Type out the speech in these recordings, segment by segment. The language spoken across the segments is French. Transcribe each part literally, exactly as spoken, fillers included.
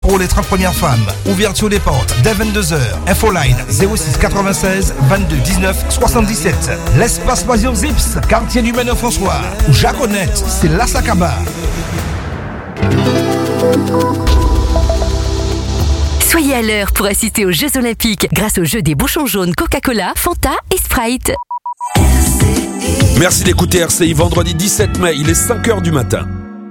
pour les trente premières femmes. Ouverture des portes dès vingt-deux heures. Infoline zéro six quatre-vingt-seize vingt-deux dix-neuf soixante-dix-sept. L'espace Loisirs Zips, quartier du Méneur François. Jaconette, c'est la Sacaba. Soyez à l'heure pour assister aux Jeux Olympiques grâce au jeu des bouchons jaunes Coca-Cola, Fanta et Sprite. Merci d'écouter R C I. Vendredi dix-sept mai, il est cinq heures du matin.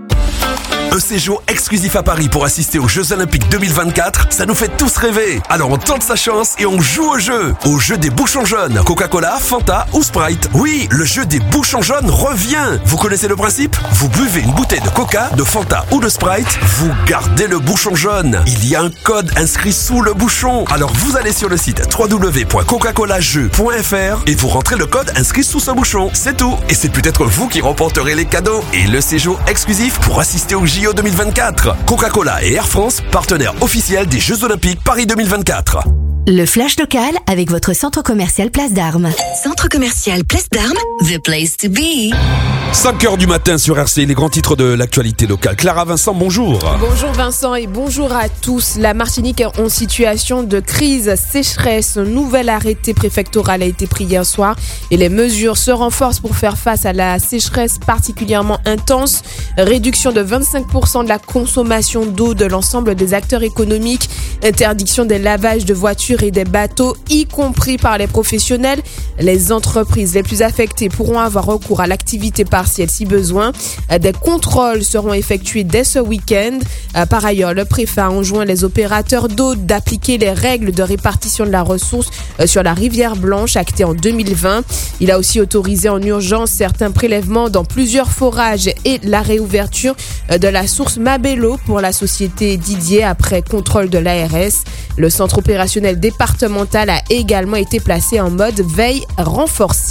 Un séjour exclusif à Paris pour assister aux Jeux Olympiques deux mille vingt-quatre, ça nous fait tous rêver. Alors on tente sa chance et on joue au jeu. Au jeu des bouchons jaunes, Coca-Cola, Fanta ou Sprite. Oui, le jeu des bouchons jaunes revient. Vous connaissez le principe? Vous buvez une bouteille de Coca, de Fanta ou de Sprite, vous gardez le bouchon jaune. Il y a un code inscrit sous le bouchon. Alors vous allez sur le site w w w point coca cola jeux point f r et vous rentrez le code inscrit sous ce bouchon. C'est tout. Et c'est peut-être vous qui remporterez les cadeaux et le séjour exclusif pour assister aux J O deux mille vingt-quatre. Coca-Cola et Air France, partenaires officiels des Jeux Olympiques Paris deux mille vingt-quatre. Le flash local avec votre centre commercial Place d'Armes. Centre commercial Place d'Armes, the place to be. cinq heures du matin sur R C I, les grands titres de l'actualité locale. Clara Vincent, bonjour. Bonjour Vincent et bonjour à tous. La Martinique est en situation de crise sécheresse. Un nouvel arrêté préfectoral a été pris hier soir et les mesures se renforcent pour faire face à la sécheresse particulièrement intense. Réduction de vingt-cinq pour cent de la consommation d'eau de l'ensemble des acteurs économiques. Interdiction des lavages de voitures et des bateaux, y compris par les professionnels. Les entreprises les plus affectées pourront avoir recours à l'activité partielle si besoin. Des contrôles seront effectués dès ce week-end. Par ailleurs, le préfet a enjoint les opérateurs d'eau d'appliquer les règles de répartition de la ressource sur la rivière Blanche actées en deux mille vingt. Il a aussi autorisé en urgence certains prélèvements dans plusieurs forages et la réouverture de la source Mabello pour la société Didier après contrôle de l'A R S. Le centre opérationnel départemental a également été placé en mode veille renforcée.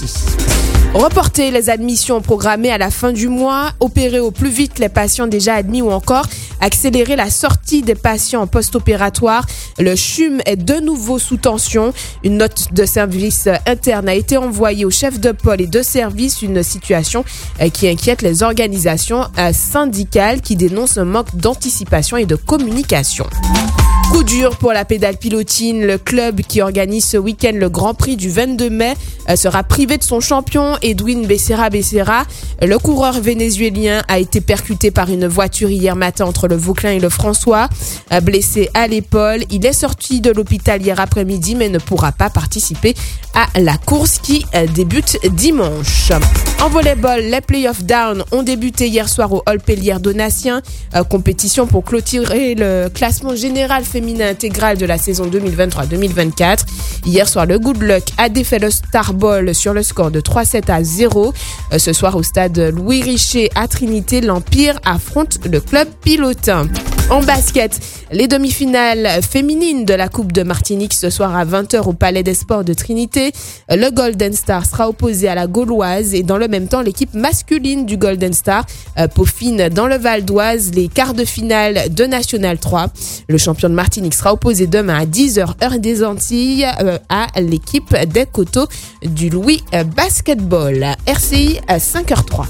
Reporter les admissions programmées à la fin du mois, opérer au plus vite les patients déjà admis ou encore accélérer la sortie des patients post-opératoire. Le C H U M est de nouveau sous tension. Une note de service interne a été envoyée au chef de pôle et de service, une situation qui inquiète les organisations syndicales qui dénoncent un manque d'anticipation et de communication. Coup dur pour la pédale pilotine. Le club qui organise ce week-end le Grand Prix du vingt-deux mai sera privé de son champion Edwin Becerra Becerra. Le coureur vénézuélien a été percuté par une voiture hier matin entre le Vauclin et le François. Blessé à l'épaule, il est sorti de l'hôpital hier après-midi mais ne pourra pas participer à la course qui débute dimanche. En volleyball, les playoffs down ont débuté hier soir au Hall Pellière Donatien. Compétition pour clôturer le classement général féminin intégral de la saison deux mille vingt-trois deux mille vingt-quatre. Hier soir, le Good Luck a défait le Star Ball sur le score de trois sept à zéro. Ce soir, au stade Louis Richer à Trinité, l'Empire affronte le club pilotin. En basket, les demi-finales féminines de la Coupe de Martinique ce soir à vingt heures au Palais des Sports de Trinité. Le Golden Star sera opposé à la Gauloise et dans le même temps, l'équipe masculine du Golden Star euh, peaufine dans le Val d'Oise les quarts de finale de National trois. Le champion de Martinique sera opposé demain à dix heures heure des Antilles euh, à l'équipe des Coteaux du Louis euh, Basketball. R C I à cinq heures trois.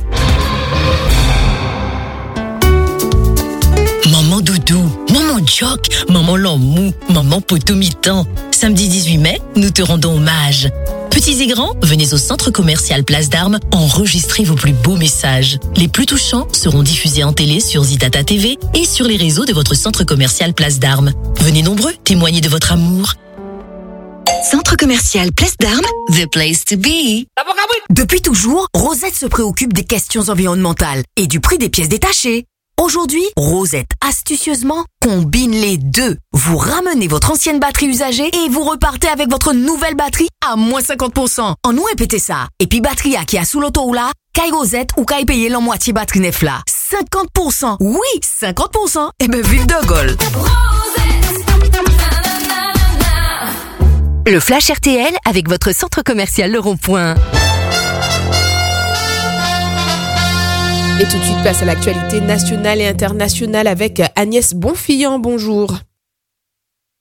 Maman doudou, maman jock, maman lamou, maman poteau mi-temps. Samedi dix-huit mai, nous te rendons hommage. Petits et grands, venez au centre commercial Place d'Armes, enregistrez vos plus beaux messages. Les plus touchants seront diffusés en télé sur Zitata T V et sur les réseaux de votre centre commercial Place d'Armes. Venez nombreux témoigner de votre amour. Centre commercial Place d'Armes, the place to be. Depuis toujours, Rosette se préoccupe des questions environnementales et du prix des pièces détachées. Aujourd'hui, Rosette, astucieusement, combine les deux. Vous ramenez votre ancienne batterie usagée et vous repartez avec votre nouvelle batterie à moins cinquante pour cent. En nous répétez ça. Et puis batterie qui a sous l'auto ou là, Kai Rosette ou Kai payer la moitié batterie neuf là. cinquante pour cent. Oui, cinquante pour cent. Et ben vive de Gaulle. Le Flash R T L avec votre centre commercial Le Rond-Point. Et tout de suite, place à l'actualité nationale et internationale avec Agnès Bonfillant. Bonjour.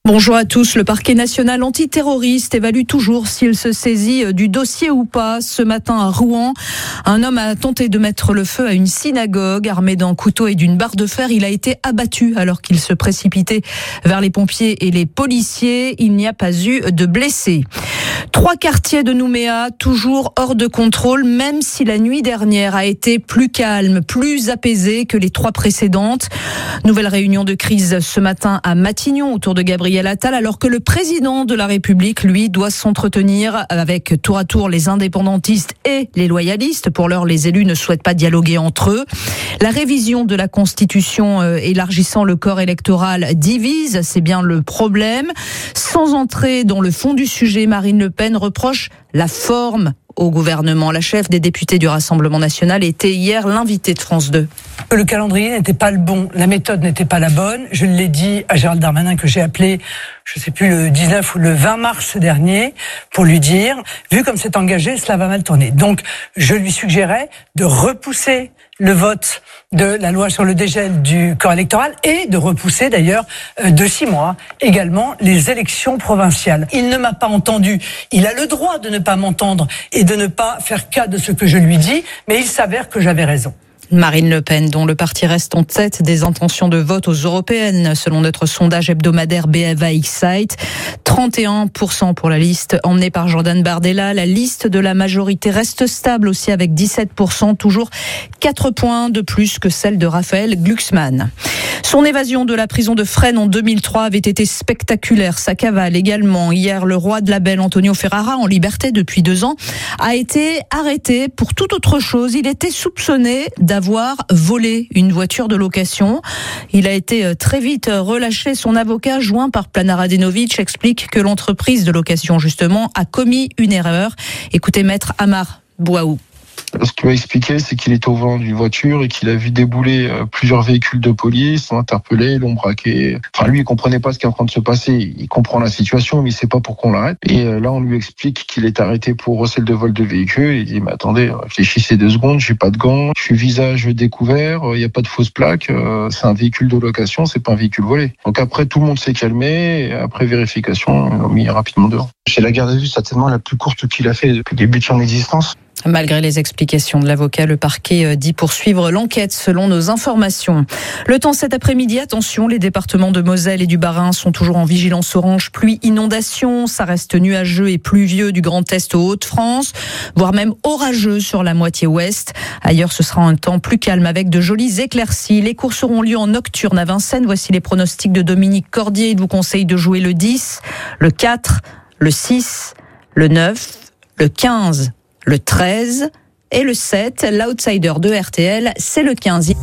Bonjour à tous. Le parquet national antiterroriste évalue toujours s'il se saisit du dossier ou pas. Ce matin à Rouen, un homme a tenté de mettre le feu à une synagogue. Armé d'un couteau et d'une barre de fer, il a été abattu alors qu'il se précipitait vers les pompiers et les policiers. Il n'y a pas eu de blessés. Trois quartiers de Nouméa, toujours hors de contrôle, même si la nuit dernière a été plus calme, plus apaisée que les trois précédentes. Nouvelle réunion de crise ce matin à Matignon autour de Gabriel Attal, alors que le président de la République, lui, doit s'entretenir avec tour à tour les indépendantistes et les loyalistes. Pour l'heure, les élus ne souhaitent pas dialoguer entre eux. La révision de la Constitution euh, élargissant le corps électoral divise, c'est bien le problème. Sans entrer dans le fond du sujet, Marine Le Pen reproche la forme au gouvernement. La chef des députés du Rassemblement national était hier l'invitée de France deux. Le calendrier n'était pas le bon, la méthode n'était pas la bonne. Je l'ai dit à Gérald Darmanin que j'ai appelé, je ne sais plus, le dix-neuf ou le vingt mars dernier, pour lui dire, vu comme c'est engagé, cela va mal tourner. Donc, je lui suggérais de repousser le vote de la loi sur le dégel du corps électoral et de repousser d'ailleurs de six mois également les élections provinciales. Il ne m'a pas entendu. Il a le droit de ne pas m'entendre et de ne pas faire cas de ce que je lui dis, mais il s'avère que j'avais raison. Marine Le Pen, dont le parti reste en tête des intentions de vote aux européennes, selon notre sondage hebdomadaire B F A X-Site. trente et un pour cent pour la liste emmenée par Jordan Bardella. La liste de la majorité reste stable aussi avec dix-sept pour cent, toujours quatre points de plus que celle de Raphaël Glucksmann. Son évasion de la prison de Fresnes en deux mille trois avait été spectaculaire. Sa cavale également. Hier, le roi de la Belle, Antonio Ferrara, en liberté depuis deux ans, a été arrêté pour toute autre chose. Il était soupçonné d'avoir volé une voiture de location. Il a été très vite relâché. Son avocat, joint par Plana Radenovic, explique que l'entreprise de location, justement, a commis une erreur. Écoutez Maître Amar Bouaou. Ce qu'il m'a expliqué, c'est qu'il était au volant d'une voiture et qu'il a vu débouler plusieurs véhicules de police, l'ont interpellé, l'ont braqué. Enfin, lui, il comprenait pas ce qui est en train de se passer. Il comprend la situation, mais il sait pas pourquoi on l'arrête. Et là, on lui explique qu'il est arrêté pour recel de vol de véhicule. Il dit, mais attendez, réfléchissez deux secondes, j'ai pas de gants, je suis visage découvert, il y a pas de fausse plaque, c'est un véhicule de location, c'est pas un véhicule volé. Donc après, tout le monde s'est calmé, et après vérification, ils l'ont mis rapidement dehors. C'est la garde à vue certainement la plus courte qu'il a fait depuis le début de son existence. Malgré les explications de l'avocat, le parquet dit poursuivre l'enquête selon nos informations. Le temps cet après-midi, attention, les départements de Moselle et du Bas-Rhin sont toujours en vigilance orange pluie inondation. Ça reste nuageux et pluvieux du Grand Est aux Hauts-de-France, voire même orageux sur la moitié ouest. Ailleurs, ce sera un temps plus calme avec de jolies éclaircies. Les courses auront lieu en nocturne à Vincennes. Voici les pronostics de Dominique Cordier. Il vous conseille de jouer le dix, le quatre, le six, le neuf, le quinze, le treize et le sept. L'outsider de R T L, c'est le quinze.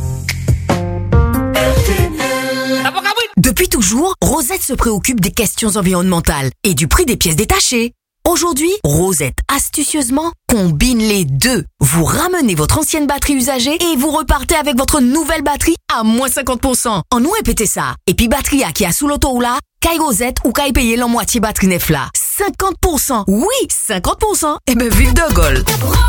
Depuis toujours, Rosette se préoccupe des questions environnementales et du prix des pièces détachées. Aujourd'hui, Rosette, astucieusement, combine les deux. Vous ramenez votre ancienne batterie usagée et vous repartez avec votre nouvelle batterie à moins cinquante pour cent. En nous répétez ça. Et puis batterie qui a sous l'auto là, Kai Rosette ou Kai payer la moitié batterie neuf là. cinquante pour cent. Oui, cinquante pour cent. Et ben vive de Gaulle.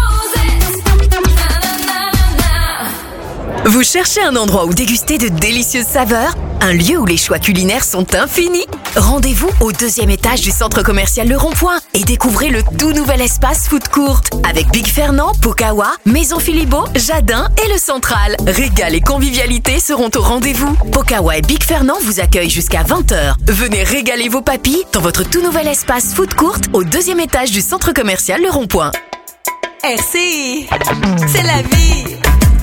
Vous cherchez un endroit où déguster de délicieuses saveurs? Un lieu où les choix culinaires sont infinis? Rendez-vous au deuxième étage du centre commercial Le Rond-Point et découvrez le tout nouvel espace Food Court avec Big Fernand, Pokawa, Maison Philibeau, Jardin et le Central. Régal et convivialité seront au rendez-vous. Pokawa et Big Fernand vous accueillent jusqu'à vingt heures. Venez régaler vos papilles dans votre tout nouvel espace Food Court au deuxième étage du centre commercial Le Rond-Point. R C I, c'est la vie.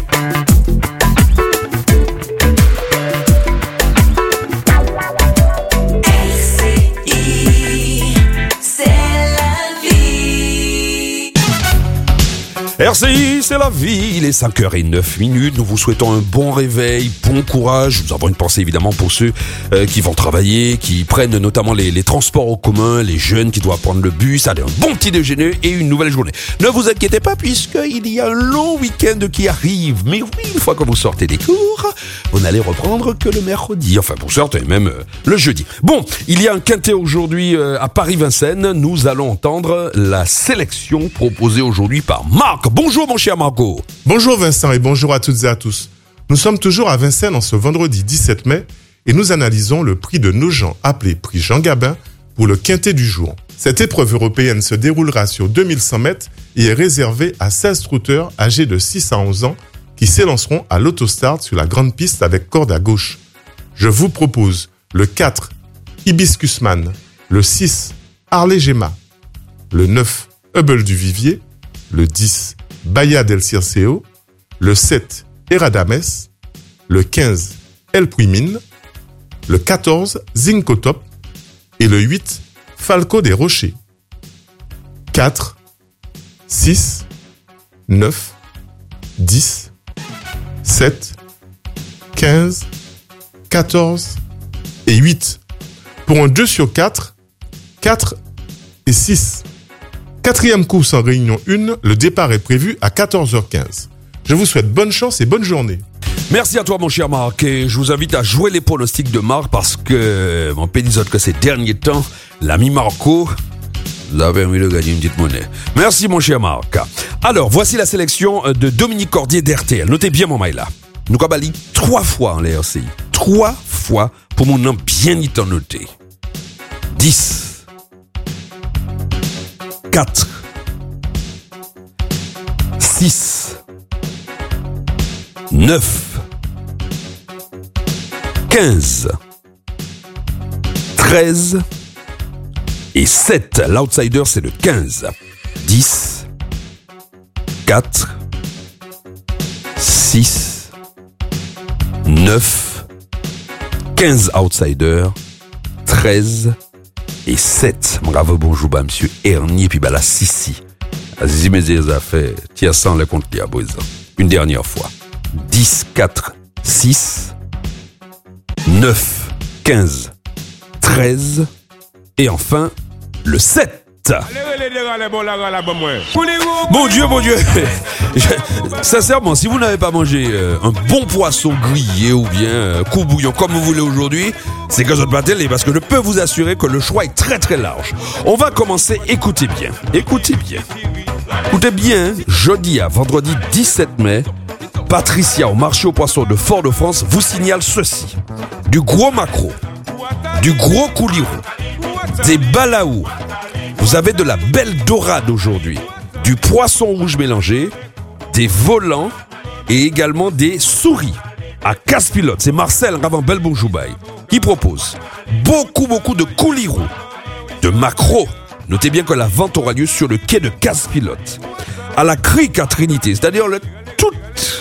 R C I, c'est la vie, il est cinq heures zéro neuf minutes, nous vous souhaitons un bon réveil, bon courage, nous avons une pensée évidemment pour ceux euh, qui vont travailler, qui prennent notamment les, les transports en commun, les jeunes qui doivent prendre le bus, allez, un bon petit déjeuner et une nouvelle journée. Ne vous inquiétez pas puisqu'il y a un long week-end qui arrive, mais oui, une fois que vous sortez des cours, vous n'allez reprendre que le mercredi, enfin pour certains même euh, le jeudi. Bon, il y a un quintet aujourd'hui euh, à Paris-Vincennes, nous allons entendre la sélection proposée aujourd'hui par Marc. Bonjour mon cher Marco. Bonjour Vincent et bonjour à toutes et à tous. Nous sommes toujours à Vincennes en ce vendredi dix-sept mai et nous analysons le prix de Nogent, appelé prix Jean Gabin, pour le quintet du jour. Cette épreuve européenne se déroulera sur deux mille cent mètres et est réservée à seize trotteurs âgés de six à onze ans qui s'élanceront à l'autostart sur la grande piste avec corde à gauche. Je vous propose le quatre, Hibiscusman, le six, Harley Gemma, le neuf, Hubble du Vivier, le dix, Bahia del Circeo, le sept, Eradames, le quinze, El Puimin, le quatorze, Zincotop et le huit, Falco des Rochers. quatre, six, neuf, dix, sept, quinze, quatorze et huit. Pour un deux sur quatre, quatre et six. Quatrième course en réunion un, le départ est prévu à quatorze heures quinze. Je vous souhaite bonne chance et bonne journée. Merci à toi mon cher Marc et je vous invite à jouer les pronostics de Marc parce que mon pédisote que ces derniers temps, l'ami Marco vous a permis de gagner une petite monnaie. Merci mon cher Marc. Alors voici la sélection de Dominique Cordier d'R T L. Notez bien mon mail là. Nous avons bali trois fois en l'R C I. Trois fois pour mon nom bien y t'en noter. dix. quatre. six. neuf. quinze, treize et sept. L'outsider, c'est le quinze. dix, quatre, six, neuf, quinze outsider, treize et sept. Bravo, bonjour, bah, monsieur Ernie, et puis bah, la Sissi. Azizi, mes affaires, tiens, sans le compte qui a besoin. Une dernière fois. dix, quatre, six, neuf, quinze, treize et enfin le sept. Mon Dieu, mon Dieu. Je, sincèrement, si vous n'avez pas mangé euh, un bon poisson grillé ou bien euh, coup bouillon comme vous voulez aujourd'hui, c'est que vous n'êtes pas télé parce que je peux vous assurer que le choix est très très large. On va commencer, écoutez bien, écoutez bien. Écoutez bien, jeudi à vendredi dix-sept mai, Patricia au marché aux poissons de Fort-de-France vous signale ceci. Du gros maquereau, du gros couliron, des balaous. Vous avez de la belle dorade aujourd'hui, du poisson rouge mélangé, des volants et également des souris. À Casse-Pilote, c'est Marcel Ravan-Belbonjoubaï qui propose beaucoup beaucoup de couliron, de maquereau. Notez bien que la vente aura lieu sur le quai de Casse-Pilote. À la crique à Trinité, c'est-à-dire le toute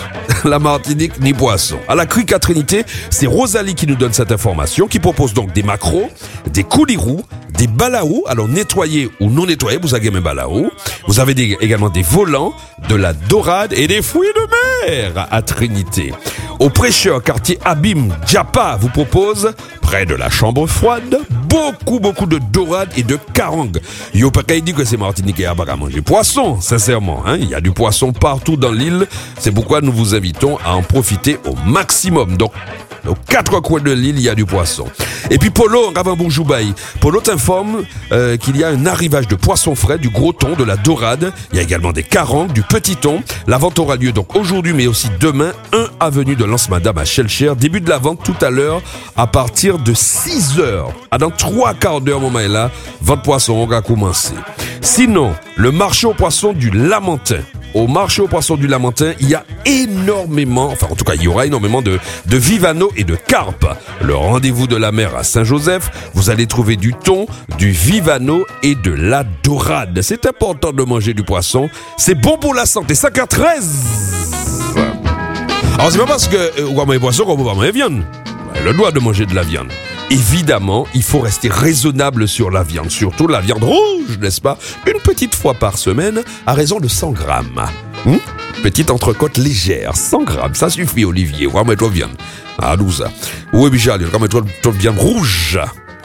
la Martinique ni poisson. À la crique à Trinité, c'est Rosalie qui nous donne cette information, qui propose donc des maquereaux, des coulirous, des balaous, alors nettoyés ou non nettoyés, vous avez mes balaous. Vous avez des, également des volants, de la dorade et des fruits de mer à Trinité. Au prêcheur quartier Abim Djapa vous propose, près de la chambre froide, beaucoup beaucoup de dorade et de carangue. Yo pas dit que c'est Martinique à pas manger poisson, sincèrement, hein, il y a du poisson partout dans l'île, c'est pourquoi nous vous invitons à en profiter au maximum. Donc aux quatre coins de l'île, il y a du poisson. Et puis Polo, Ravan-Bourjoubaï. Polo t'informe euh, qu'il y a un arrivage de poissons frais, du gros thon, de la dorade. Il y a également des carangues, du petit thon. La vente aura lieu donc aujourd'hui, mais aussi demain, un avenue de Lance-Madame à Shelcher. Début de la vente tout à l'heure, à partir de six heures. Ah, dans trois quarts d'heure, mon maïla, vente poisson, on va commencer. Sinon, le marché aux poissons du Lamentin. Au marché aux poissons du Lamentin, il y a énormément, enfin en tout cas il y aura énormément de, de vivano et de carpe. Le rendez-vous de la mer à Saint-Joseph, vous allez trouver du thon, du vivano et de la dorade. C'est important de manger du poisson, c'est bon pour la santé. cinq heures treize. Alors c'est pas parce que euh, on va manger poisson qu'on peut pas manger viande. Le droit de manger de la viande. Évidemment, il faut rester raisonnable sur la viande, surtout la viande rouge, n'est-ce pas? Une petite fois par semaine, à raison de cent grammes. Hum? Petite entrecôte légère, cent grammes, ça suffit, Olivier. On va mettre la viande. Ah, d'où ça? Oui, Michel, on va mettre la viande rouge.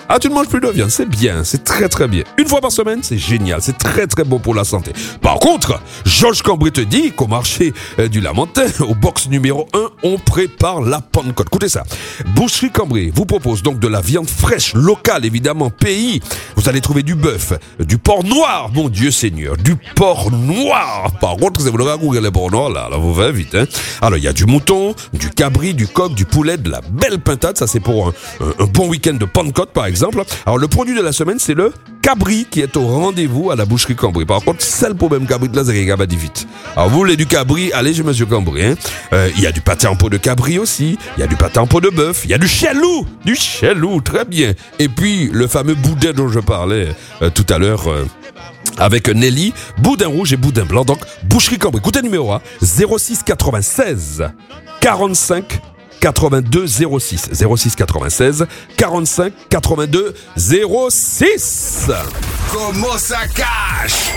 Ah, tu ne manges plus de viande, c'est bien, c'est très très bien. Une fois par semaine, c'est génial, c'est très très bon pour la santé. Par contre, Georges Cambry te dit qu'au marché euh, du Lamentin, au box numéro un, on prépare la Pentecôte. Écoutez ça, Boucherie Cambry vous propose donc de la viande fraîche, locale évidemment, pays. Vous allez trouver du bœuf, du porc noir, mon Dieu Seigneur, du porc noir. Par contre, vous voulez goûter le porc noir, là, là, vous faites vite, hein. Alors, il y a du mouton, du cabri, du coq, du poulet, de la belle pintade, ça c'est pour un, un, un bon week-end de Pentecôte par exemple. Exemple. Alors le produit de la semaine, c'est le cabri qui est au rendez-vous à la boucherie Cambry. Par contre, c'est le problème cabri de là, c'est qu'il y a vite. Alors vous voulez du cabri, allez chez Monsieur Cambry. Hein. Euh, il y a du pâté en pot de cabri aussi, il y a du pâté en pot de bœuf, il y a du chelou, du chelou, très bien. Et puis le fameux boudin dont je parlais euh, tout à l'heure. Euh, avec Nelly, boudin rouge et boudin blanc. Donc boucherie Cambry. Écoutez le numéro hein, zéro six quatre-vingt-seize quarante-cinq quatre-vingt-deux zéro six zéro six quatre-vingt-seize quarante-cinq quatre-vingt-deux zéro six. Comment ça cache?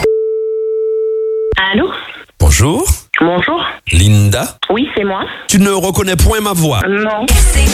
Allô? Bonjour. Bonjour. Linda? Oui, c'est moi. Tu ne reconnais point ma voix? Non. Allô,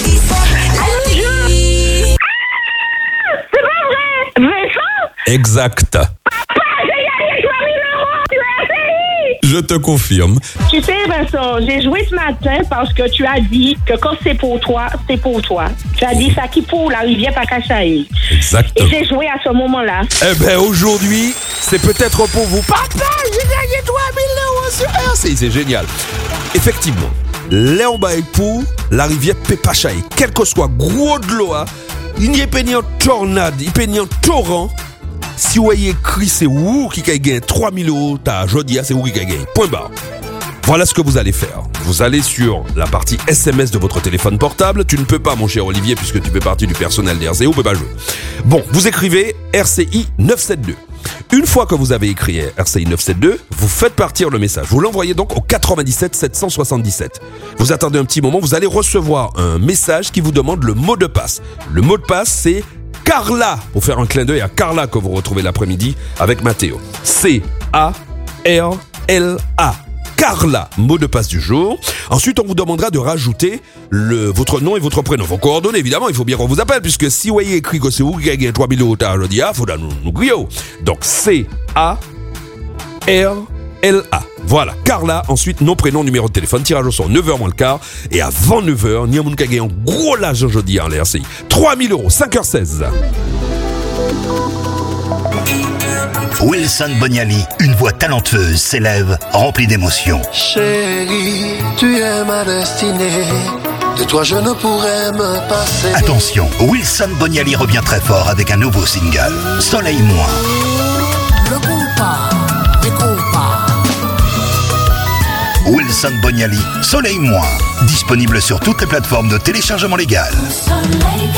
je... Ah, c'est pas vrai? Vincent? Exact. Papa, j'ai gagné trois mille euros sur R C I! Je te confirme. Tu sais, Vincent, j'ai joué ce matin parce que tu as dit que quand c'est pour toi, c'est pour toi. Tu as dit ça qui pour la rivière Pakachaï. Exactement. Et j'ai joué à ce moment-là. Eh ben, aujourd'hui, c'est peut-être pour vous. Papa, j'ai gagné trois mille euros sur R C I. C'est génial. Effectivement, là, on va pour la rivière Pepachai. Quel que soit gros de l'eau, il n'y a pas ni en tornade, il n'y a pas ni en torrent. Si vous voyez écrit, c'est où qui a gagné trois mille euros, t'as jeudi, c'est où qui a gagné. Point barre. Voilà ce que vous allez faire. Vous allez sur la partie S M S de votre téléphone portable. Tu ne peux pas, mon cher Olivier, puisque tu fais partie du personnel de R C I, on ne peut pas jouer. Bon, vous écrivez R C I neuf cent soixante-douze. Une fois que vous avez écrit R C I neuf cent soixante-douze, vous faites partir le message. Vous l'envoyez donc au quatre-vingt-dix-sept sept cent soixante-dix-sept. Vous attendez un petit moment, vous allez recevoir un message qui vous demande le mot de passe. Le mot de passe, c'est Carla, pour faire un clin d'œil à Carla que vous retrouvez l'après-midi avec Mathéo. C A R L A. Carla, mot de passe du jour. Ensuite, on vous demandera de rajouter le, votre nom et votre prénom. Vos coordonnées, évidemment, il faut bien qu'on vous appelle, puisque si vous voyez écrit que c'est vous qui gagnez trois mille euros, je dis, il faut nous, nous crier. Donc, C A R L A. Voilà, Carla, ensuite, nom, prénom, numéro de téléphone, tirage au sort, neuf heures moins le quart. Et avant neuf heures, n'y a moun qui a gagné un gros large aujourd'hui en R C I. trois mille euros, cinq heures seize. Wilson Boniali, une voix talentueuse, s'élève, remplie d'émotions. Chérie, tu es ma destinée. De toi je ne pourrais me passer. Attention, Wilson Boniali revient très fort avec un nouveau single, Soleil-moi. Le compas, les compas. Wilson Boniali, Soleil-moi. Disponible sur toutes les plateformes de téléchargement légal. Soleil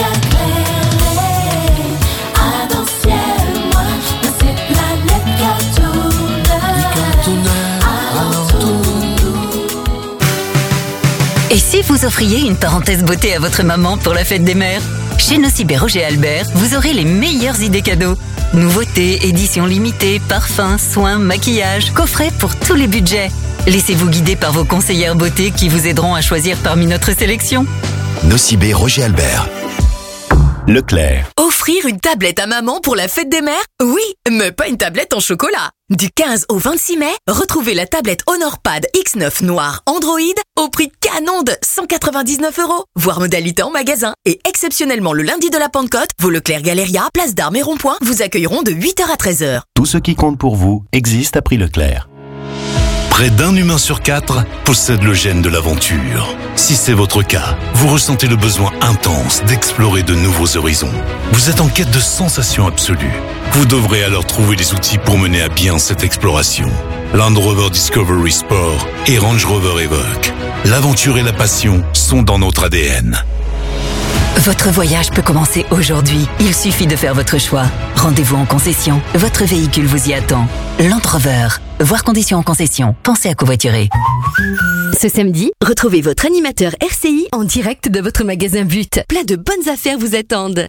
Et si vous offriez une parenthèse beauté à votre maman pour la fête des mères? Chez Nocibé Roger Albert, vous aurez les meilleures idées cadeaux. Nouveautés, éditions limitées, parfums, soins, maquillage, coffrets pour tous les budgets. Laissez-vous guider par vos conseillères beauté qui vous aideront à choisir parmi notre sélection. Nocibé Roger Albert. Leclerc. Offrir une tablette à maman pour la fête des mères? Oui, mais pas une tablette en chocolat. Du quinze au vingt-six mai, retrouvez la tablette HonorPad X neuf Noir Android au prix canon de cent quatre-vingt-dix-neuf euros. Voir modalité en magasin. Et exceptionnellement le lundi de la Pentecôte, vos Leclerc Galeria, Place d'Armes et Rond-Point vous accueilleront de huit heures à treize heures. Tout ce qui compte pour vous existe à prix Leclerc. Près d'un humain sur quatre possède le gène de l'aventure. Si c'est votre cas, vous ressentez le besoin intense d'explorer de nouveaux horizons. Vous êtes en quête de sensations absolues. Vous devrez alors trouver les outils pour mener à bien cette exploration. Land Rover Discovery Sport et Range Rover Evoque. L'aventure et la passion sont dans notre A D N. Votre voyage peut commencer aujourd'hui. Il suffit de faire votre choix. Rendez-vous en concession. Votre véhicule vous y attend. Land Rover. Voir conditions en concession. Pensez à covoiturer. Ce samedi, retrouvez votre animateur R C I en direct de votre magasin But. Plein de bonnes affaires vous attendent.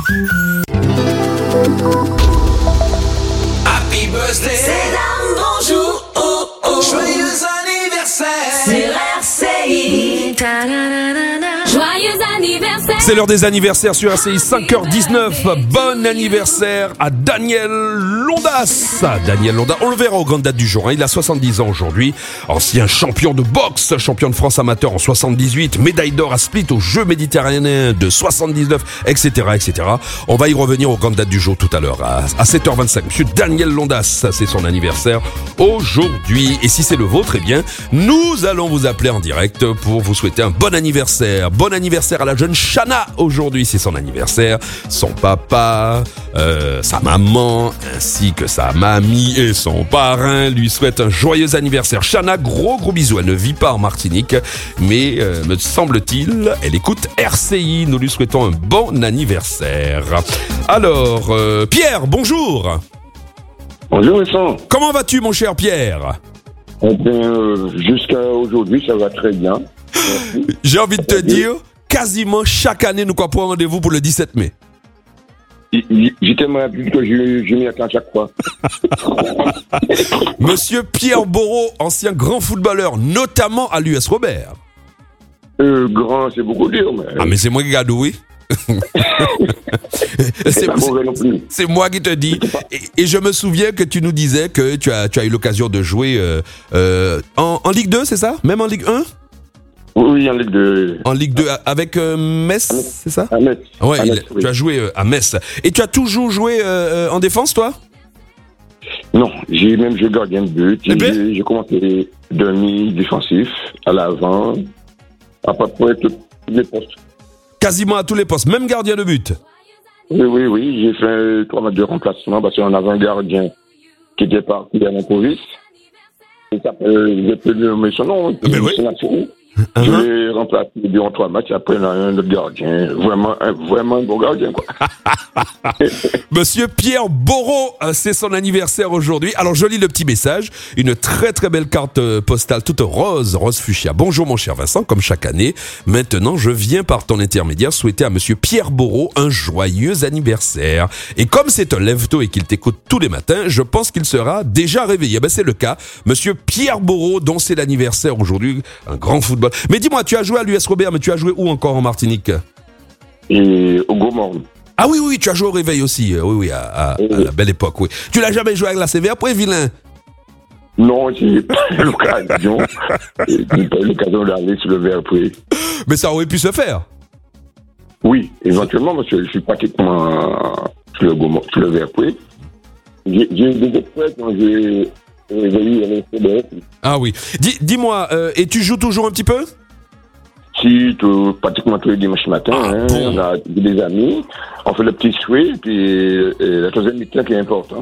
Happy birthday, c'est un bonjour, oh oh. Joyeux anniversaire, c'est R C I. Joyeux anniversaire. C'est l'heure des anniversaires sur R C I, cinq heures dix-neuf. Bon anniversaire à Daniel Londas. Daniel Londas, on le verra aux grandes dates du jour. Hein. Il a soixante-dix ans aujourd'hui. Ancien champion de boxe, champion de France amateur en soixante-dix-huit, médaille d'or à Split aux Jeux méditerranéens de soixante-dix-neuf, et cetera, et cetera. On va y revenir aux grandes dates du jour tout à l'heure, à, à sept heures vingt-cinq. Monsieur Daniel Londas, c'est son anniversaire aujourd'hui. Et si c'est le vôtre, eh bien, nous allons vous appeler en direct pour vous souhaiter un bon anniversaire. Bon anniversaire à la jeune Chana. Aujourd'hui, c'est son anniversaire. Son papa, euh, sa maman, ainsi que sa mamie et son parrain lui souhaitent un joyeux anniversaire. Chana, gros gros bisous. Elle ne vit pas en Martinique, mais euh, me semble-t-il, elle écoute R C I. Nous lui souhaitons un bon anniversaire. Alors, euh, Pierre, bonjour. Bonjour Vincent. Comment vas-tu, mon cher Pierre? Eh bien, euh, jusqu'à aujourd'hui, ça va très bien. Merci. J'ai envie de te dire, quasiment chaque année, nous prenons rendez-vous pour le dix-sept mai. J'étais malade que je, je m'y attends à chaque fois. Monsieur Pierre Boreau, ancien grand footballeur, notamment à l'U S Robert. Euh, grand, c'est beaucoup dire, mais... Ah, mais c'est moi qui garde, oui. c'est, c'est, c'est moi qui te dis. Et, et je me souviens que tu nous disais que tu as, tu as eu l'occasion de jouer euh, euh, en, en Ligue deux, c'est ça? Même en Ligue un? Oui, en Ligue deux. En Ligue deux, avec euh, Metz, c'est ça? À Metz. Ouais, à il, Metz, oui. Tu as joué euh, à Metz. Et tu as toujours joué euh, en défense, toi? Non, j'ai même joué gardien de but. Eh ben? J'ai, j'ai commencé demi-défensif, à l'avant, à peu près tous les postes. Quasiment à tous les postes, même gardien de but? Oui, oui, oui. J'ai fait trois matchs de remplacement parce qu'on avait un gardien qui était parti à l'improvis. Il s'appelle, j'ai plus nommer son nom. Mais oui. Uh-huh. J'ai remplacé durant trois matchs, après on a un autre gardien, vraiment un, vraiment un bon gardien, quoi. Monsieur Pierre Boreau, c'est son anniversaire aujourd'hui. Alors je lis le petit message, une très très belle carte postale toute rose, rose fuchsia. Bonjour mon cher Vincent, comme chaque année, maintenant je viens par ton intermédiaire souhaiter à monsieur Pierre Boreau un joyeux anniversaire. Et comme c'est un lève-tôt et qu'il t'écoute tous les matins, je pense qu'il sera déjà réveillé. Ben c'est le cas, monsieur Pierre Boreau, dont c'est l'anniversaire aujourd'hui, un grand football. Mais dis-moi, tu as joué à l'U S Robert, mais tu as joué où encore en Martinique? Et au Gomorne. Ah oui, oui, tu as joué au Réveil aussi, oui, oui, à, à, oui. à la belle époque, oui. Tu l'as jamais joué avec la C V après, vilain? Non, j'ai pas eu l'occasion. J'ai pas eu l'occasion d'aller sur le Verpré. Mais ça aurait pu se faire? Oui, éventuellement, parce que je suis pratiquement sur le Gomorne, sur le Verpré. J'ai, j'ai eu des extraits quand j'ai... Ah oui. Dis, dis-moi, euh, et tu joues toujours un petit peu? Si, tout, pratiquement tous les dimanches matin. Ah, hein, bon. On a des amis, on fait le petit souhait, puis et la troisième mi-temps qui est important.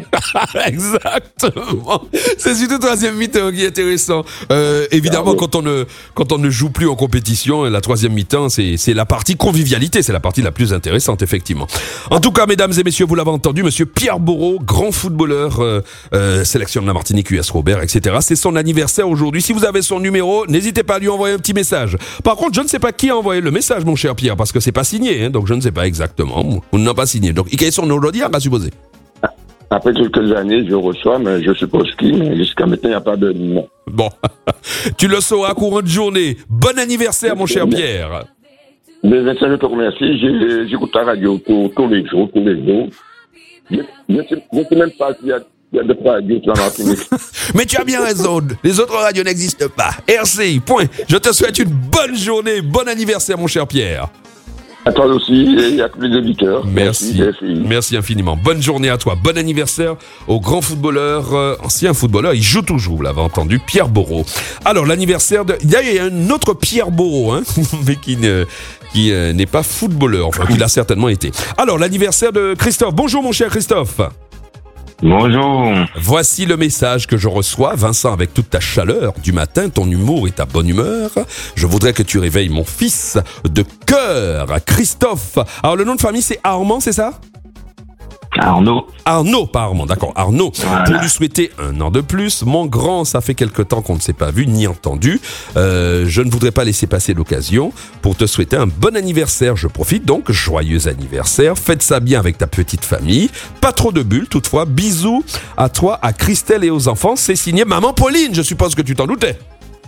Exactement. C'est surtout la troisième mi-temps qui est intéressant. Euh, évidemment, ah, oui. quand on ne quand on ne joue plus en compétition, la troisième mi-temps, c'est c'est la partie convivialité, c'est la partie la plus intéressante, effectivement. En tout cas, mesdames et messieurs, vous l'avez entendu, monsieur Pierre Boreau, grand footballeur, euh, euh, sélection de la Martinique, U S Robert, et cetera. C'est son anniversaire aujourd'hui. Si vous avez son numéro, n'hésitez pas à lui envoyer un petit message. Par contre, je Je ne sais pas qui a envoyé le message, mon cher Pierre, parce que c'est pas signé, hein, donc je ne sais pas exactement. On n'a pas signé. Donc, il y a son nom aujourd'hui, on va supposer. Après quelques années, je reçois, mais je suppose qui, mais jusqu'à maintenant, il n'y a pas de nom. Bon. Tu le sauras courant de journée. Bon anniversaire, mon cher Pierre. Mais Vincent, je te remercie. J'ai, j'écoute ta radio tous, tous les jours, tous les jours. Je ne sais, sais même pas s'il y a Il y a de radios sur la Martinique. Mais tu as bien raison. Les autres radios n'existent pas. R C I, point. Je te souhaite une bonne journée. Bon anniversaire, mon cher Pierre. À toi aussi et à tous les auditeurs. Merci. Merci, Merci infiniment. Bonne journée à toi. Bon anniversaire au grand footballeur, euh, ancien footballeur. Il joue toujours, vous l'avez entendu, Pierre Boreau. Alors, l'anniversaire de... Il y a un autre Pierre Boreau, hein, mais qui, ne... qui euh, n'est pas footballeur. Enfin, qui l'a certainement été. Alors, l'anniversaire de Christophe. Bonjour, mon cher Christophe. Bonjour. Voici le message que je reçois, Vincent, avec toute ta chaleur du matin, ton humour et ta bonne humeur. Je voudrais que tu réveilles mon fils de cœur, Christophe. Alors le nom de famille c'est Armand, c'est ça? Arnaud. Arnaud, pas Armand, d'accord. Arnaud, voilà. Pour lui souhaiter un an de plus. Mon grand, ça fait quelque temps qu'on ne s'est pas vu ni entendu. Euh, je ne voudrais pas laisser passer l'occasion pour te souhaiter un bon anniversaire. Je profite donc, joyeux anniversaire. Faites ça bien avec ta petite famille. Pas trop de bulles, toutefois. Bisous à toi, à Christelle et aux enfants. C'est signé Maman Pauline, je suppose que tu t'en doutais.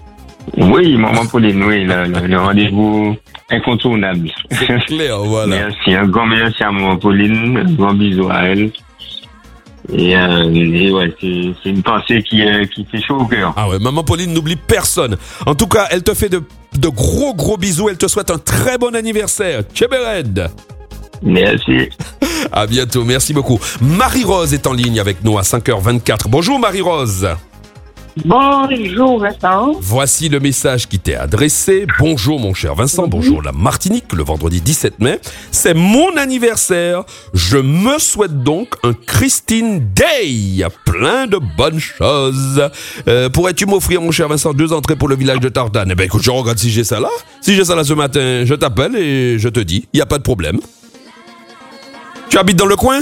Oui, maman Pauline, oui, le, le, le rendez-vous incontournable. C'est clair, voilà. Merci, un grand merci à maman Pauline, un grand bisou à elle. Et, euh, et ouais, c'est, c'est une pensée qui, euh, qui fait chaud au cœur. Ah ouais, maman Pauline n'oublie personne. En tout cas, elle te fait de, de gros gros bisous. Elle te souhaite un très bon anniversaire. Tchébered. Merci. À bientôt, merci beaucoup. Marie-Rose est en ligne avec nous à cinq heures vingt-quatre. Bonjour Marie-Rose. Bonjour Vincent. Voici le message qui t'est adressé. Bonjour mon cher Vincent, bonjour la Martinique, le vendredi dix-sept mai. C'est mon anniversaire. Je me souhaite donc un Christine Day. Plein de bonnes choses. Euh, pourrais-tu m'offrir mon cher Vincent deux entrées pour le village de Tartane? Eh ben écoute, je regarde si j'ai ça là. Si j'ai ça là ce matin, je t'appelle et je te dis. Il n'y a pas de problème. Tu habites dans le coin?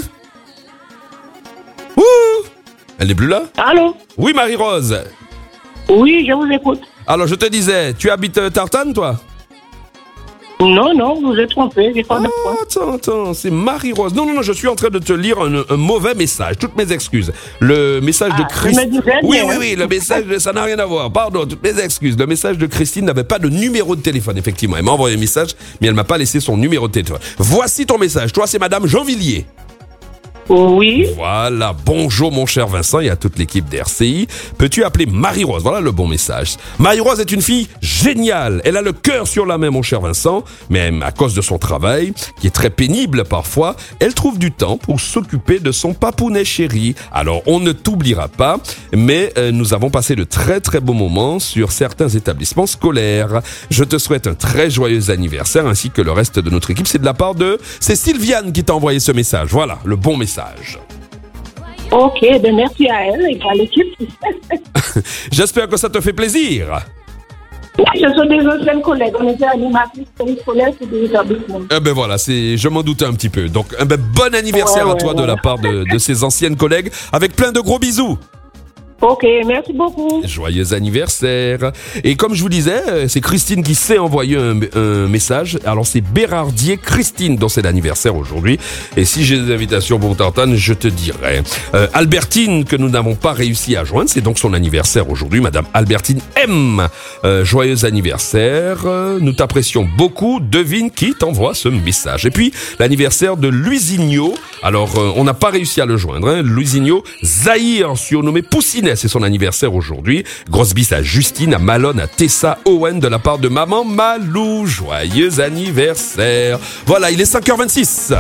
Ouh! Elle n'est plus là? Allô? Oui, Marie-Rose. Oui, je vous écoute. Alors, je te disais, tu habites euh, Tartane, toi? Non, non, vous êtes trompé, j'ai pas de point. Attends, attends, c'est Marie-Rose. Non, non, non, je suis en train de te lire un, un mauvais message. Toutes mes excuses. Le message ah, de Christine... Oui, oui, hein. oui, le message, ça n'a rien à voir. Pardon, toutes mes excuses. Le message de Christine n'avait pas de numéro de téléphone, effectivement. Elle m'a envoyé un message, mais elle m'a pas laissé son numéro de téléphone. Voici ton message. Toi, c'est Madame Jeanvilliers. Oui. Voilà, bonjour mon cher Vincent et à toute l'équipe d'R C I. Peux-tu appeler Marie-Rose? Voilà le bon message. Marie-Rose est une fille géniale. Elle a le cœur sur la main, mon cher Vincent. Mais à cause de son travail, qui est très pénible parfois, elle trouve du temps pour s'occuper de son papounet chéri. Alors, on ne t'oubliera pas, mais euh, nous avons passé de très très beaux moments sur certains établissements scolaires. Je te souhaite un très joyeux anniversaire ainsi que le reste de notre équipe. C'est de la part de... C'est Sylviane qui t'a envoyé ce message. Voilà, le bon message. Ok, ben merci à elle et à l'équipe. J'espère que ça te fait plaisir. Oui, ce sont des anciennes collègues. On était animatrices scolaires sur des établissements. Eh ben voilà, c'est, je m'en doutais un petit peu. Donc, eh ben, bon anniversaire ouais, à toi ouais, de ouais. la part de, de ces anciennes collègues avec plein de gros bisous. Ok, merci beaucoup. Joyeux anniversaire. Et comme je vous disais, c'est Christine qui s'est envoyé un, un message. Alors c'est Bérardier Christine dont c'est l'anniversaire aujourd'hui. Et si j'ai des invitations pour Tartane, je te dirai. Euh, Albertine, que nous n'avons pas réussi à joindre, c'est donc son anniversaire aujourd'hui. Madame Albertine M. Euh, joyeux anniversaire. Euh, nous t'apprécions beaucoup. Devine qui t'envoie ce message. Et puis, l'anniversaire de Luisigno. Alors, euh, on n'a pas réussi à le joindre. Hein. Luisigno Zahir, surnommé Poussinet. C'est son anniversaire aujourd'hui. Grosse bise à Justine, à Malone, à Tessa, Owen de la part de maman Malou. Joyeux anniversaire. Voilà, il est cinq heures vingt-six.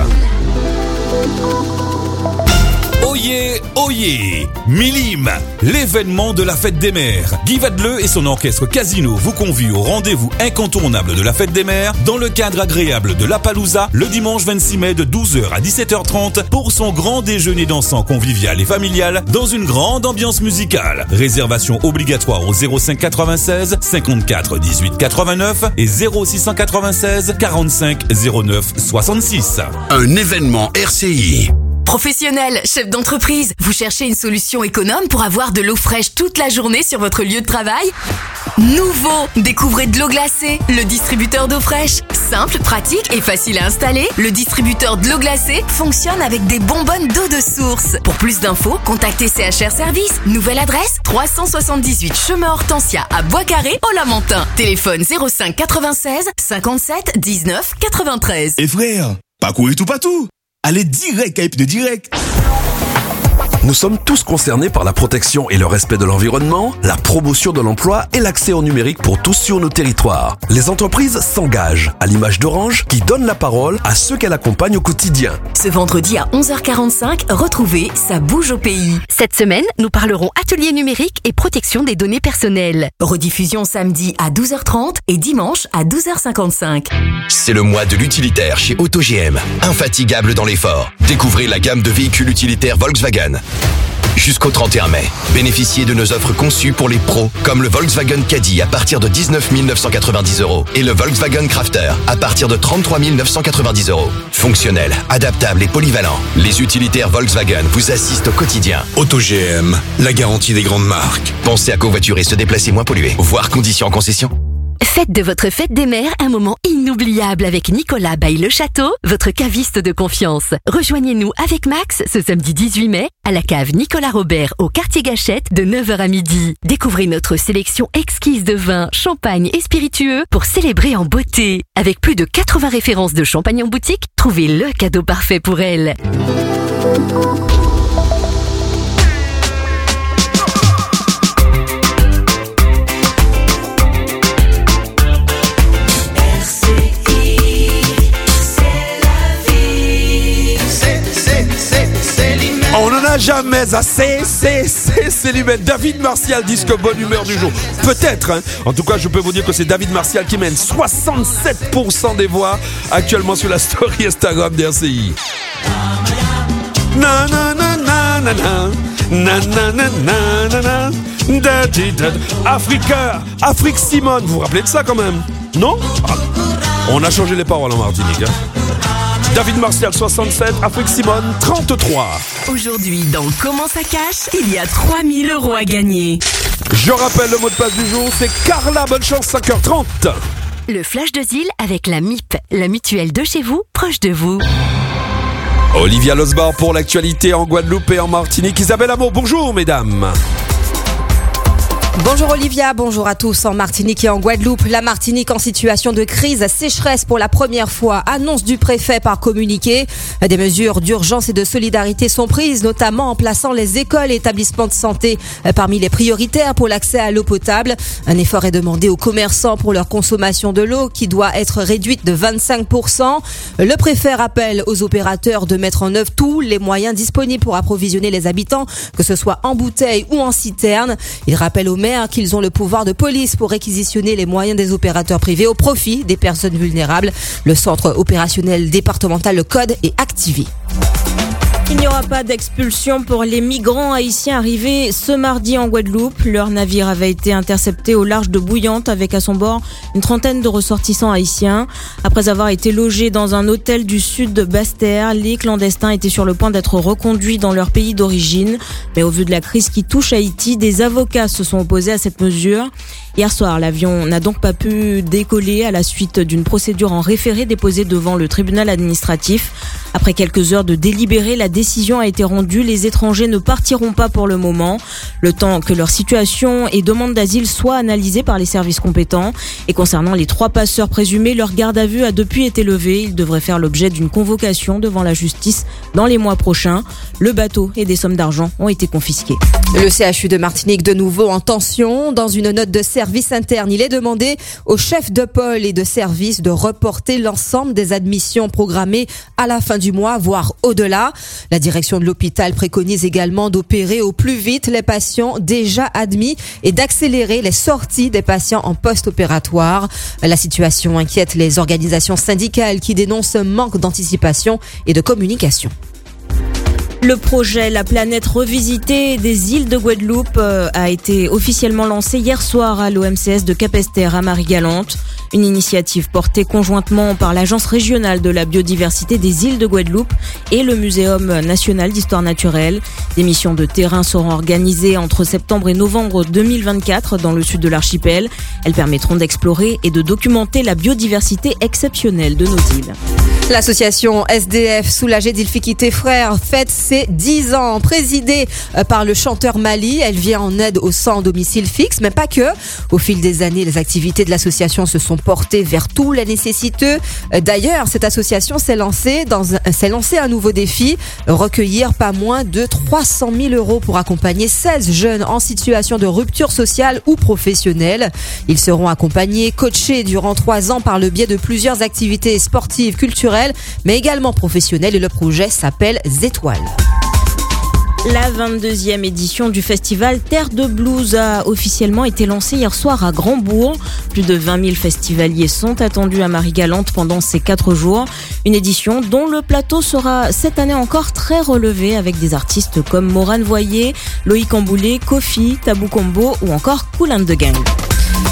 Oyez, oyez, Milim, l'événement de la fête des mères. Guy Vadleux et son orchestre Casino vous convient au rendez-vous incontournable de la fête des mères dans le cadre agréable de La Palouza le dimanche vingt-six mai de douze heures à dix-sept heures trente pour son grand déjeuner dansant convivial et familial dans une grande ambiance musicale. Réservation obligatoire au zéro cinq quatre-vingt-seize cinquante-quatre dix-huit quatre-vingt-neuf et zéro six cent quatre-vingt-seize quarante-cinq zéro neuf soixante-six. Un événement R C I. Professionnels, chefs d'entreprise, vous cherchez une solution économe pour avoir de l'eau fraîche toute la journée sur votre lieu de travail? Nouveau, découvrez de l'eau glacée, le distributeur d'eau fraîche. Simple, pratique et facile à installer, le distributeur de l'eau glacée fonctionne avec des bonbonnes d'eau de source. Pour plus d'infos, contactez C H R Service. Nouvelle adresse, trois cent soixante-dix-huit chemin Hortensia à Bois-Carré, au Lamentin. Téléphone zéro cinq quatre-vingt-seize cinquante-sept dix-neuf quatre-vingt-treize. Et frère, pas courir tout partout. Allez direct à de direct. Nous sommes tous concernés par la protection et le respect de l'environnement, la promotion de l'emploi et l'accès au numérique pour tous sur nos territoires. Les entreprises s'engagent, à l'image d'Orange, qui donne la parole à ceux qu'elle accompagne au quotidien. Ce vendredi à onze heures quarante-cinq, retrouvez Ça bouge au pays. Cette semaine, nous parlerons atelier numérique et protection des données personnelles. Rediffusion samedi à douze heures trente et dimanche à douze heures cinquante-cinq. C'est le mois de l'utilitaire chez Auto G M. Infatigable dans l'effort. Découvrez la gamme de véhicules utilitaires Volkswagen. Jusqu'au trente et un mai, bénéficiez de nos offres conçues pour les pros, comme le Volkswagen Caddy à partir de dix-neuf mille neuf cent quatre-vingt-dix euros et le Volkswagen Crafter à partir de trente-trois mille neuf cent quatre-vingt-dix euros. Fonctionnel, adaptable et polyvalent, les utilitaires Volkswagen vous assistent au quotidien. Auto G M, la garantie des grandes marques. Pensez à covoiturer et se déplacer moins pollué. Voir conditions en concession. Faites de votre fête des mères un moment inoubliable avec Nicolas by Le Château, votre caviste de confiance. Rejoignez-nous avec Max ce samedi dix-huit mai à la cave Nicolas Robert au quartier Gâchette de neuf heures à midi. Découvrez notre sélection exquise de vins, champagne et spiritueux pour célébrer en beauté. Avec plus de quatre-vingts références de champagne en boutique, trouvez le cadeau parfait pour elle. On n'en a jamais assez, c'est, c'est, c'est l'humain. David Martial, disque bonne humeur du jour. Peut-être, hein. En tout cas, je peux vous dire que c'est David Martial qui mène soixante-sept pour cent des voix actuellement sur la story Instagram d'R C I. Na na na na na na na na na na na na Africa, Afrique Simone, vous vous rappelez de ça quand même? Non? Ah. On a changé les paroles en Martinique, hein. David Martial soixante-sept, Afrique Simone trente-trois. Aujourd'hui, dans Comment ça cache, il y a trois mille euros à gagner. Je rappelle le mot de passe du jour, c'est Carla, bonne chance, cinq heures trente. Le flash de Zil avec la M I P, la mutuelle de chez vous, proche de vous. Olivia Losbar pour l'actualité en Guadeloupe et en Martinique. Isabelle Amour, bonjour mesdames. Bonjour Olivia, bonjour à tous. En Martinique et en Guadeloupe, la Martinique en situation de crise sécheresse pour la première fois, annonce du préfet par communiqué. Des mesures d'urgence et de solidarité sont prises, notamment en plaçant les écoles et établissements de santé parmi les prioritaires pour l'accès à l'eau potable. Un effort est demandé aux commerçants pour leur consommation de l'eau qui doit être réduite de vingt-cinq pour cent. Le préfet rappelle aux opérateurs de mettre en œuvre tous les moyens disponibles pour approvisionner les habitants, que ce soit en bouteille ou en citerne. Il rappelle aux maires qu'ils ont le pouvoir de police pour réquisitionner les moyens des opérateurs privés au profit des personnes vulnérables. Le centre opérationnel départemental, le code, est activé. Il n'y aura pas d'expulsion pour les migrants haïtiens arrivés ce mardi en Guadeloupe. Leur navire avait été intercepté au large de Bouillante avec à son bord une trentaine de ressortissants haïtiens. Après avoir été logés dans un hôtel du sud de Basse-Terre, les clandestins étaient sur le point d'être reconduits dans leur pays d'origine. Mais au vu de la crise qui touche Haïti, des avocats se sont opposés à cette mesure. Hier soir, l'avion n'a donc pas pu décoller à la suite d'une procédure en référé déposée devant le tribunal administratif. Après quelques heures de délibéré, la décision a été rendue. Les étrangers ne partiront pas pour le moment, le temps que leur situation et demande d'asile soient analysées par les services compétents. Et concernant les trois passeurs présumés, leur garde à vue a depuis été levée. Ils devraient faire l'objet d'une convocation devant la justice dans les mois prochains. Le bateau et des sommes d'argent ont été confisqués. Le C H U de Martinique de nouveau en tension. Dans une note de service interne, il est demandé aux chefs de pôle et de service de reporter l'ensemble des admissions programmées à la fin du mois, voire au-delà. La direction de l'hôpital préconise également d'opérer au plus vite les patients déjà admis et d'accélérer les sorties des patients en post-opératoire. La situation inquiète les organisations syndicales qui dénoncent un manque d'anticipation et de communication. Le projet La planète revisitée des îles de Guadeloupe a été officiellement lancé hier soir à l'O M C S de Capesterre à Marie-Galante. Une initiative portée conjointement par l'Agence régionale de la biodiversité des îles de Guadeloupe et le Muséum national d'histoire naturelle. Des missions de terrain seront organisées entre septembre et novembre deux mille vingt-quatre dans le sud de l'archipel. Elles permettront d'explorer et de documenter la biodiversité exceptionnelle de nos îles. L'association S D F Soulagé d'Ilfikité Frères fête ses dix ans. Présidée par le chanteur Mali, elle vient en aide aux sans domicile fixe, mais pas que. Au fil des années, les activités de l'association se sont portées vers tous les nécessiteux. D'ailleurs, cette association s'est lancée dans un, s'est lancée un nouveau défi, recueillir pas moins de trois cent mille euros pour accompagner seize jeunes en situation de rupture sociale ou professionnelle. Ils seront accompagnés, coachés durant trois ans par le biais de plusieurs activités sportives, culturelles, mais également professionnelles, et le projet s'appelle Zétoiles. La vingt-deuxième édition du festival Terre de Blues a officiellement été lancée hier soir à Grandbourg. Plus de vingt mille festivaliers sont attendus à Marie-Galante pendant ces quatre jours. Une édition dont le plateau sera cette année encore très relevé avec des artistes comme Morane Voyer, Loïc Amboulé, Kofi, Tabou Combo ou encore Cool and the Gang.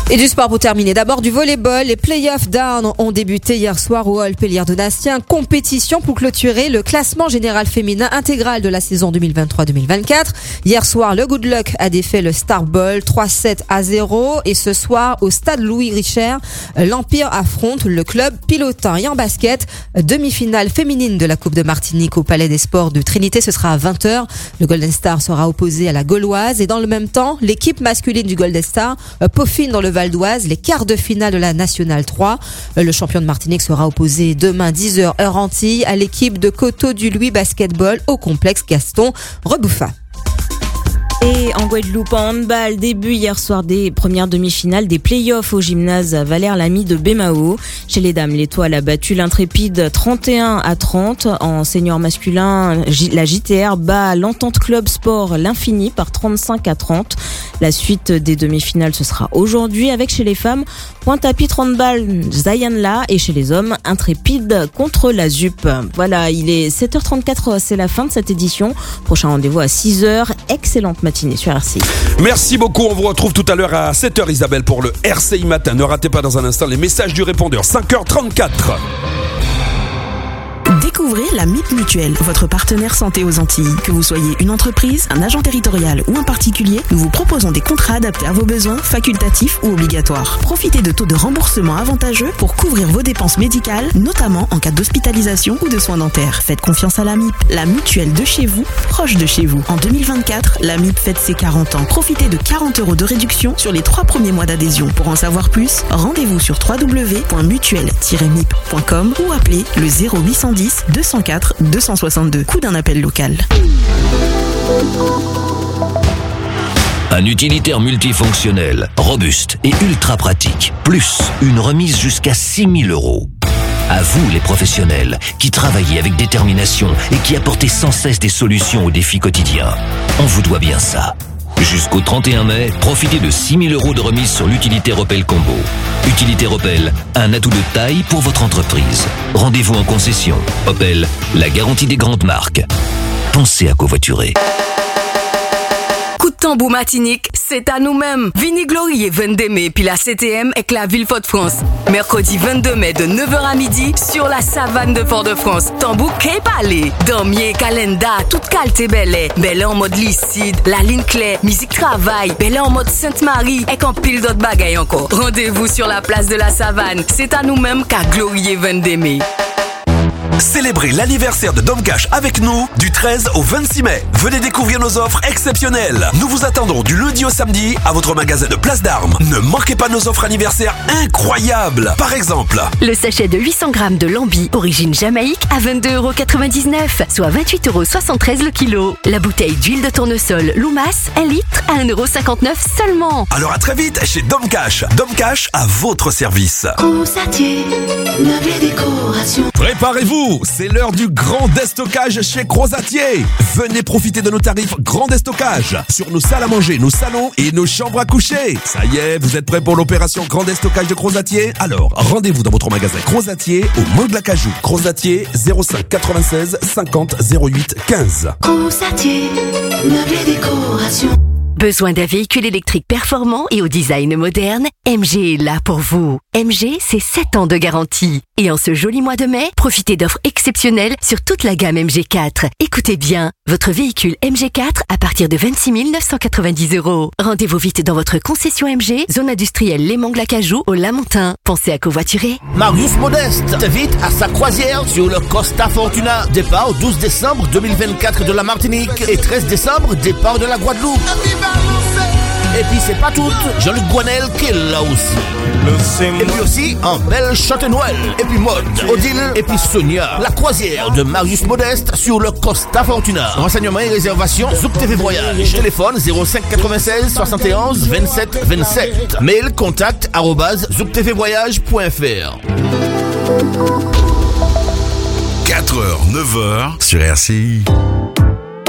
Et du sport pour terminer. D'abord du volleyball. Les playoffs down ont débuté hier soir au Hall Pellière-Donastien. Compétition pour clôturer le classement général féminin intégral de la saison deux mille vingt-trois deux mille vingt-quatre. Hier soir, le Good Luck a défait le Star Ball trois sept à zéro. Et ce soir, au stade Louis Richer, l'Empire affronte le club pilotin. Et en basket, demi-finale féminine de la Coupe de Martinique au Palais des Sports de Trinité. Ce sera à vingt heures. Le Golden Star sera opposé à la Gauloise. Et dans le même temps, l'équipe masculine du Golden Star peaufine dans le Val d'Oise les quarts de finale de la Nationale trois. Le champion de Martinique sera opposé demain dix heures heure Antilles à l'équipe de Coteau du Louis Basketball au complexe Gaston Rebouffat. Et en Guadeloupe, en handball, début hier soir des premières demi-finales des playoffs au gymnase Valère Lamy de Bémao. Chez les dames, l'Étoile a battu l'Intrépide trente et un à trente. En senior masculin, la J T R bat l'Entente Club Sport l'Infini par trente-cinq à trente. La suite des demi-finales, ce sera aujourd'hui avec chez les femmes, Pointe-à-Pitre handball Zayanla et chez les hommes, Intrépide contre la Z U P. Voilà, il est sept heures trente-quatre, c'est la fin de cette édition. Prochain rendez-vous à six heures. Excellente matinée sur R C I. Merci beaucoup, on vous retrouve tout à l'heure à sept heures Isabelle pour le R C I Matin. Ne ratez pas dans un instant les messages du répondeur, cinq heures trente-quatre. Découvrez la M I P Mutuelle, votre partenaire santé aux Antilles. Que vous soyez une entreprise, un agent territorial ou un particulier, nous vous proposons des contrats adaptés à vos besoins, facultatifs ou obligatoires. Profitez de taux de remboursement avantageux pour couvrir vos dépenses médicales, notamment en cas d'hospitalisation ou de soins dentaires. Faites confiance à la M I P, la mutuelle de chez vous, proche de chez vous. En deux mille vingt-quatre, la M I P fête ses quarante ans. Profitez de quarante euros de réduction sur les trois premiers mois d'adhésion. Pour en savoir plus, rendez-vous sur w w w point mutuelle tiret m i p point com ou appelez le zéro huit cent dix deux cent quatre deux cent soixante-deux. Coût d'un appel local. Un utilitaire multifonctionnel, robuste et ultra pratique. Plus une remise jusqu'à six mille euros. À vous les professionnels qui travaillez avec détermination et qui apportez sans cesse des solutions aux défis quotidiens. On vous doit bien ça. Jusqu'au trente et un mai, profitez de six mille euros de remise sur l'utilitaire Opel Combo. Utilitaire Opel, un atout de taille pour votre entreprise. Rendez-vous en concession. Opel, la garantie des grandes marques. Pensez à covoiturer. Coup de tambour Martinique, c'est à nous-mêmes. Vini Glory et vingt-deux mai, puis la C T M avec la ville Fort-de-France. Mercredi vingt-deux mai de neuf heures à midi sur la savane de Fort-de-France. Tambour Cape Alley. Damier, Calenda, toute qualité belle. Belle en mode lucide, la ligne claire, musique travail. Belle en mode Sainte-Marie et en pile d'autres bagailles encore. Rendez-vous sur la place de la savane. C'est à nous-mêmes qu'à Glory et vingt-deux mai. Célébrez l'anniversaire de Dom Cash avec nous du treize au vingt-six mai. Venez découvrir nos offres exceptionnelles. Nous vous attendons du lundi au samedi à votre magasin de Place d'Armes. Ne manquez pas nos offres anniversaires incroyables. Par exemple, le sachet de huit cents grammes de Lambi, origine Jamaïque, à vingt-deux euros quatre-vingt-dix-neuf, soit vingt-huit euros soixante-treize le kilo. La bouteille d'huile de tournesol Loumas, un litre, à un euro cinquante-neuf seulement. Alors à très vite chez Dom Cash. Dom Cash à votre service. Crozatier, meubles et décorations. Préparez-vous, c'est l'heure du grand déstockage chez Crozatier. Venez profiter de nos tarifs grand déstockage sur nos salles à manger, nos salons et nos chambres à coucher. Ça y est, vous êtes prêts pour l'opération grand déstockage de Crozatier? Alors, rendez-vous dans votre magasin Crozatier au Mont de l'Acajou. Crozatier zéro cinq quatre-vingt-seize cinquante zéro huit quinze. Crozatier, meubles et décorations. Besoin d'un véhicule électrique performant et au design moderne? M G est là pour vous. M G, c'est sept ans de garantie. Et en ce joli mois de mai, profitez d'offres exceptionnelles sur toute la gamme M G quatre. Écoutez bien, votre véhicule M G quatre à partir de vingt-six mille neuf cent quatre-vingt-dix euros. Rendez-vous vite dans votre concession M G, zone industrielle Les Mangs-Lacajou au Lamontin. Pensez à covoiturer. Marius Modeste t'invite à sa croisière sur le Costa Fortuna. Départ douze décembre deux mille vingt-quatre de la Martinique et treize décembre, départ de la Guadeloupe. Et puis c'est pas tout, Jean-Luc Guanel qui est là aussi. Et puis aussi en belle Châtenoël. Et puis Maud, Odile et puis Sonia. La croisière de Marius Modeste sur le Costa Fortuna. Renseignements et réservations Zouk T V Voyage. Téléphone zéro cinq quatre-vingt-seize soixante et onze vingt-sept vingt-sept. Mail contact arobase zouk t v voyage point f r. quatre heures, neuf heures sur R C I.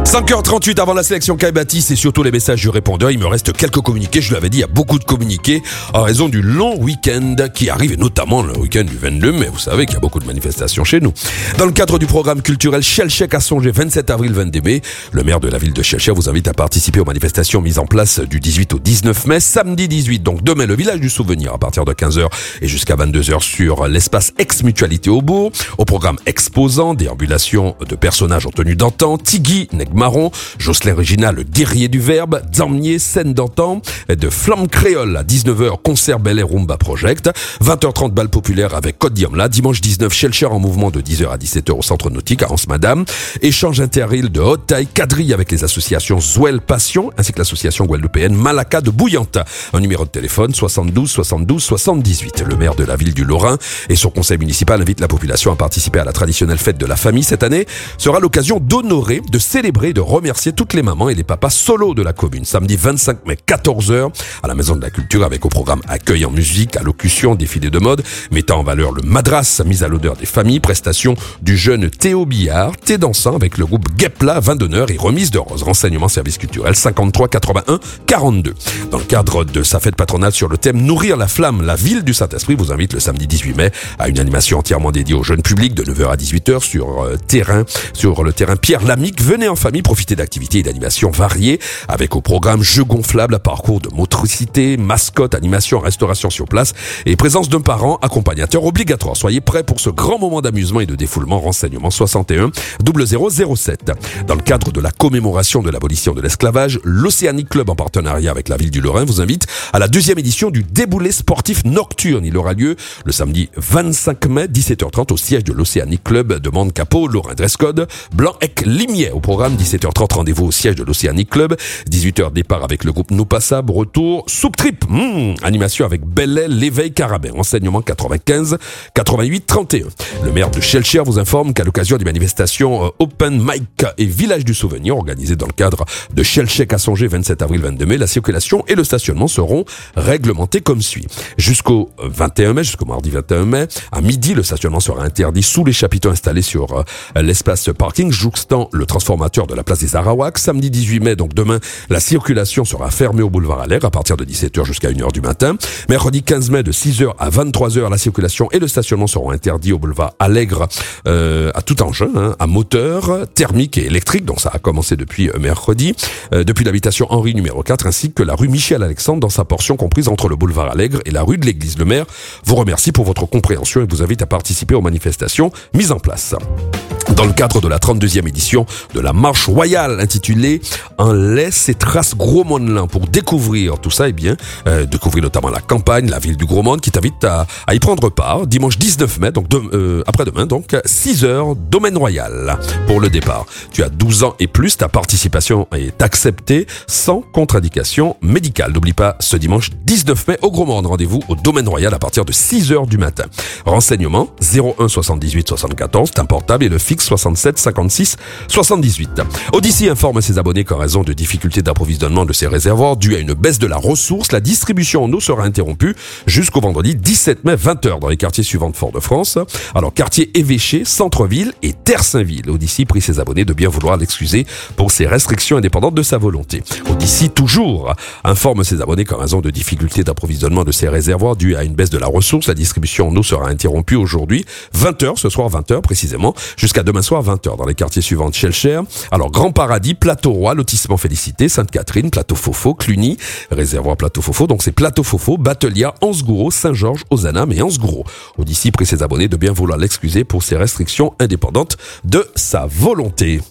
cinq heures trente-huit avant la sélection Kaibatis et surtout les messages du répondeur. Il me reste quelques communiqués. Je l'avais dit, il y a beaucoup de communiqués en raison du long week-end qui arrive, et notamment le week-end du vingt-deux mai. Vous savez qu'il y a beaucoup de manifestations chez nous. Dans le cadre du programme culturel Chelchek à Songé, vingt-sept avril, vingt-deux mai, le maire de la ville de Chelchek vous invite à participer aux manifestations mises en place du dix-huit au dix-neuf mai. Samedi dix-huit, donc demain, le village du souvenir à partir de quinze heures et jusqu'à vingt-deux heures sur l'espace ex-mutualité au bourg. Au programme exposant, déambulation de personnages en tenue d'antan, Tigui, Negmaron, Jocelyn Regina, le guerrier du verbe, Zamnier, scène d'antan, de Flamme Créole à dix-neuf heures, concert Bel Air Rumba Project, vingt heures trente, bal populaire avec Côte Diamla, dimanche dix-neuf, Chelcher en mouvement de dix heures à dix-sept heures au centre nautique à Anse-Madame, échange interîle de haute taille, quadrille avec les associations Zouel Passion, ainsi que l'association guadeloupéenne Malaka de Bouillante. Un numéro de téléphone soixante-douze soixante-douze soixante-dix-huit. Le maire de la ville du Lorrain et son conseil municipal invitent la population à participer à la traditionnelle fête de la famille. Cette année sera l'occasion d'honorer, de célébrer, de remercier toutes les mamans et les papas solos de la commune. Samedi vingt-cinq mai, quatorze heures, à la Maison de la Culture avec au programme accueil en musique, allocution, défilé de mode, mettant en valeur le madras, mise à l'honneur des familles, prestation du jeune Théo Billard, thé dansant avec le groupe Guepla, vin d'honneur et remise de roses. Renseignements service culturel cinquante-trois quatre-vingt-un quarante-deux. Dans le cadre de sa fête patronale sur le thème Nourrir la flamme, la ville du Saint-Esprit vous invite le samedi dix-huit mai à une animation entièrement dédiée au jeune public de neuf heures à dix-huit heures sur euh, terrain, sur le terrain Pierre Lamique. Venez en famille profiter d'activités et d'animations variées avec au programme jeux gonflables, parcours de motricité, mascotte, animation, restauration sur place et présence d'un parent accompagnateur obligatoire. Soyez prêts pour ce grand moment d'amusement et de défoulement. Renseignements soixante et un zéro zéro zéro sept. Dans le cadre de la commémoration de l'abolition de l'esclavage, l'Océanic Club en partenariat avec la ville du Lorrain vous invite à la deuxième édition du déboulé sportif nocturne. Il aura lieu le samedi vingt-cinq mai, dix-sept heures trente au siège de l'Océanic Club de Mande-Capot, Lorrain. Dress code blanc avec limier. Au programme dix-sept heures trente, rendez-vous au siège de l'Océanic Club. dix-huit heures départ avec le groupe Nous Passables. Retour Soup Trip. Mmh, animation avec Bellel, l'éveil Carabin. Renseignement quatre-vingt-quinze quatre-vingt-huit trente et un. Le maire de Chelcher vous informe qu'à l'occasion des manifestations euh, Open Mic et Village du Souvenir organisées dans le cadre de Chelchek à Songé, vingt-sept avril, vingt-deux mai, la circulation et le stationnement seront réglementés comme suit. Jusqu'au vingt et un mai, jusqu'au mardi vingt et un mai, à midi, le stationnement sera interdit sous les chapiteaux installés sur euh, l'espace parking jouxtant le transformateur de la place des Arawaks. Samedi dix-huit mai, donc demain, la circulation sera fermée au boulevard Allègre à partir de dix-sept heures jusqu'à une heure du matin. Mercredi quinze mai, de six heures à vingt-trois heures, la circulation et le stationnement seront interdits au boulevard Allègre euh, à tout engin, hein, à moteur, thermique et électrique, donc ça a commencé depuis euh, mercredi, euh, depuis l'habitation Henri numéro quatre, ainsi que la rue Michel-Alexandre dans sa portion comprise entre le boulevard Allègre et la rue de l'Église. Le maire vous remercie pour votre compréhension et vous invite à participer aux manifestations mises en place. Dans le cadre de la trente-deuxième édition de la marche royale intitulée Un laisse et trace Gros-Monde-Lin, pour découvrir tout ça, et eh bien, euh, découvrir notamment la campagne, la ville du Gros-Monde, qui t'invite à, à y prendre part dimanche dix-neuf mai, donc de, euh, après-demain, donc six heures, domaine royal pour le départ. Tu as douze ans et plus, ta participation est acceptée sans contre-indication médicale. N'oublie pas ce dimanche dix-neuf mai au Gros-Monde, rendez-vous au domaine royal à partir de six heures du matin. Renseignements zéro un soixante-dix-huit soixante-quatorze, c'est un portable, et le fixe soixante-sept cinquante-six soixante-dix-huit. Odyssey informe ses abonnés qu'en raison de difficultés d'approvisionnement de ses réservoirs dues à une baisse de la ressource, la distribution en eau sera interrompue jusqu'au vendredi dix-sept mai vingt heures dans les quartiers suivants de Fort-de-France. Alors, quartier Évêché, Centre-Ville et Terre-Saint-Ville. Odyssey prie ses abonnés de bien vouloir l'excuser pour ses restrictions indépendantes de sa volonté. Odyssey toujours informe ses abonnés qu'en raison de difficultés d'approvisionnement de ses réservoirs dues à une baisse de la ressource, la distribution en eau sera interrompue aujourd'hui vingt heures, ce soir vingt heures précisément, jusqu'à demain soir vingt heures dans les quartiers suivants de Chelcher. Alors, Grand Paradis, Plateau Roi, Lotissement Félicité, Sainte-Catherine, Plateau Fofo, Cluny, réservoir Plateau Fofo, donc c'est Plateau Fofo, Batelière, Anse-Gouraud, Saint-Georges, Ozanam et Anse-Gouraud. Odyssey prie ses abonnés de bien vouloir l'excuser pour ses restrictions indépendantes de sa volonté.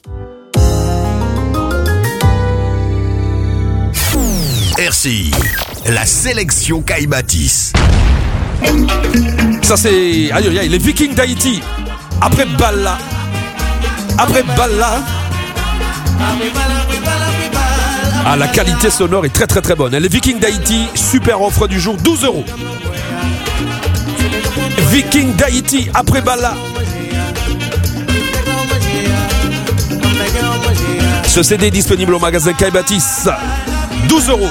R C I, la sélection Kaibatis. Ça c'est, aïe aïe aïe, les Vikings d'Haïti. Après Balla, après Balla. Ah, la qualité sonore est très très très bonne. Les Vikings d'Haïti, super offre du jour, douze euros. Vikings d'Haïti, après Balla. Ce C D est disponible au magasin Kaibatis, douze euros.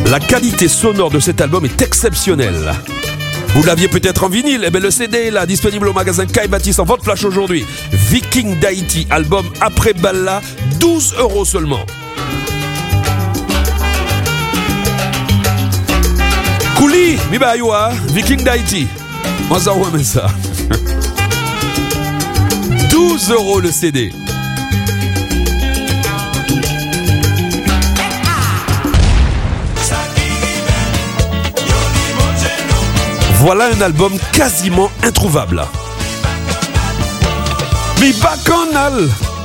La qualité sonore de cet album est exceptionnelle. Vous l'aviez peut-être en vinyle, eh bien le C D est là, disponible au magasin Kai Baptiste en vente flash aujourd'hui. Viking d'Haïti, album après Balla, douze euros seulement. Kouli, Mibayoua, Viking d'Haïti. Moi ça remet ça. douze euros le C D. Voilà un album quasiment introuvable. Mi Bacchanal.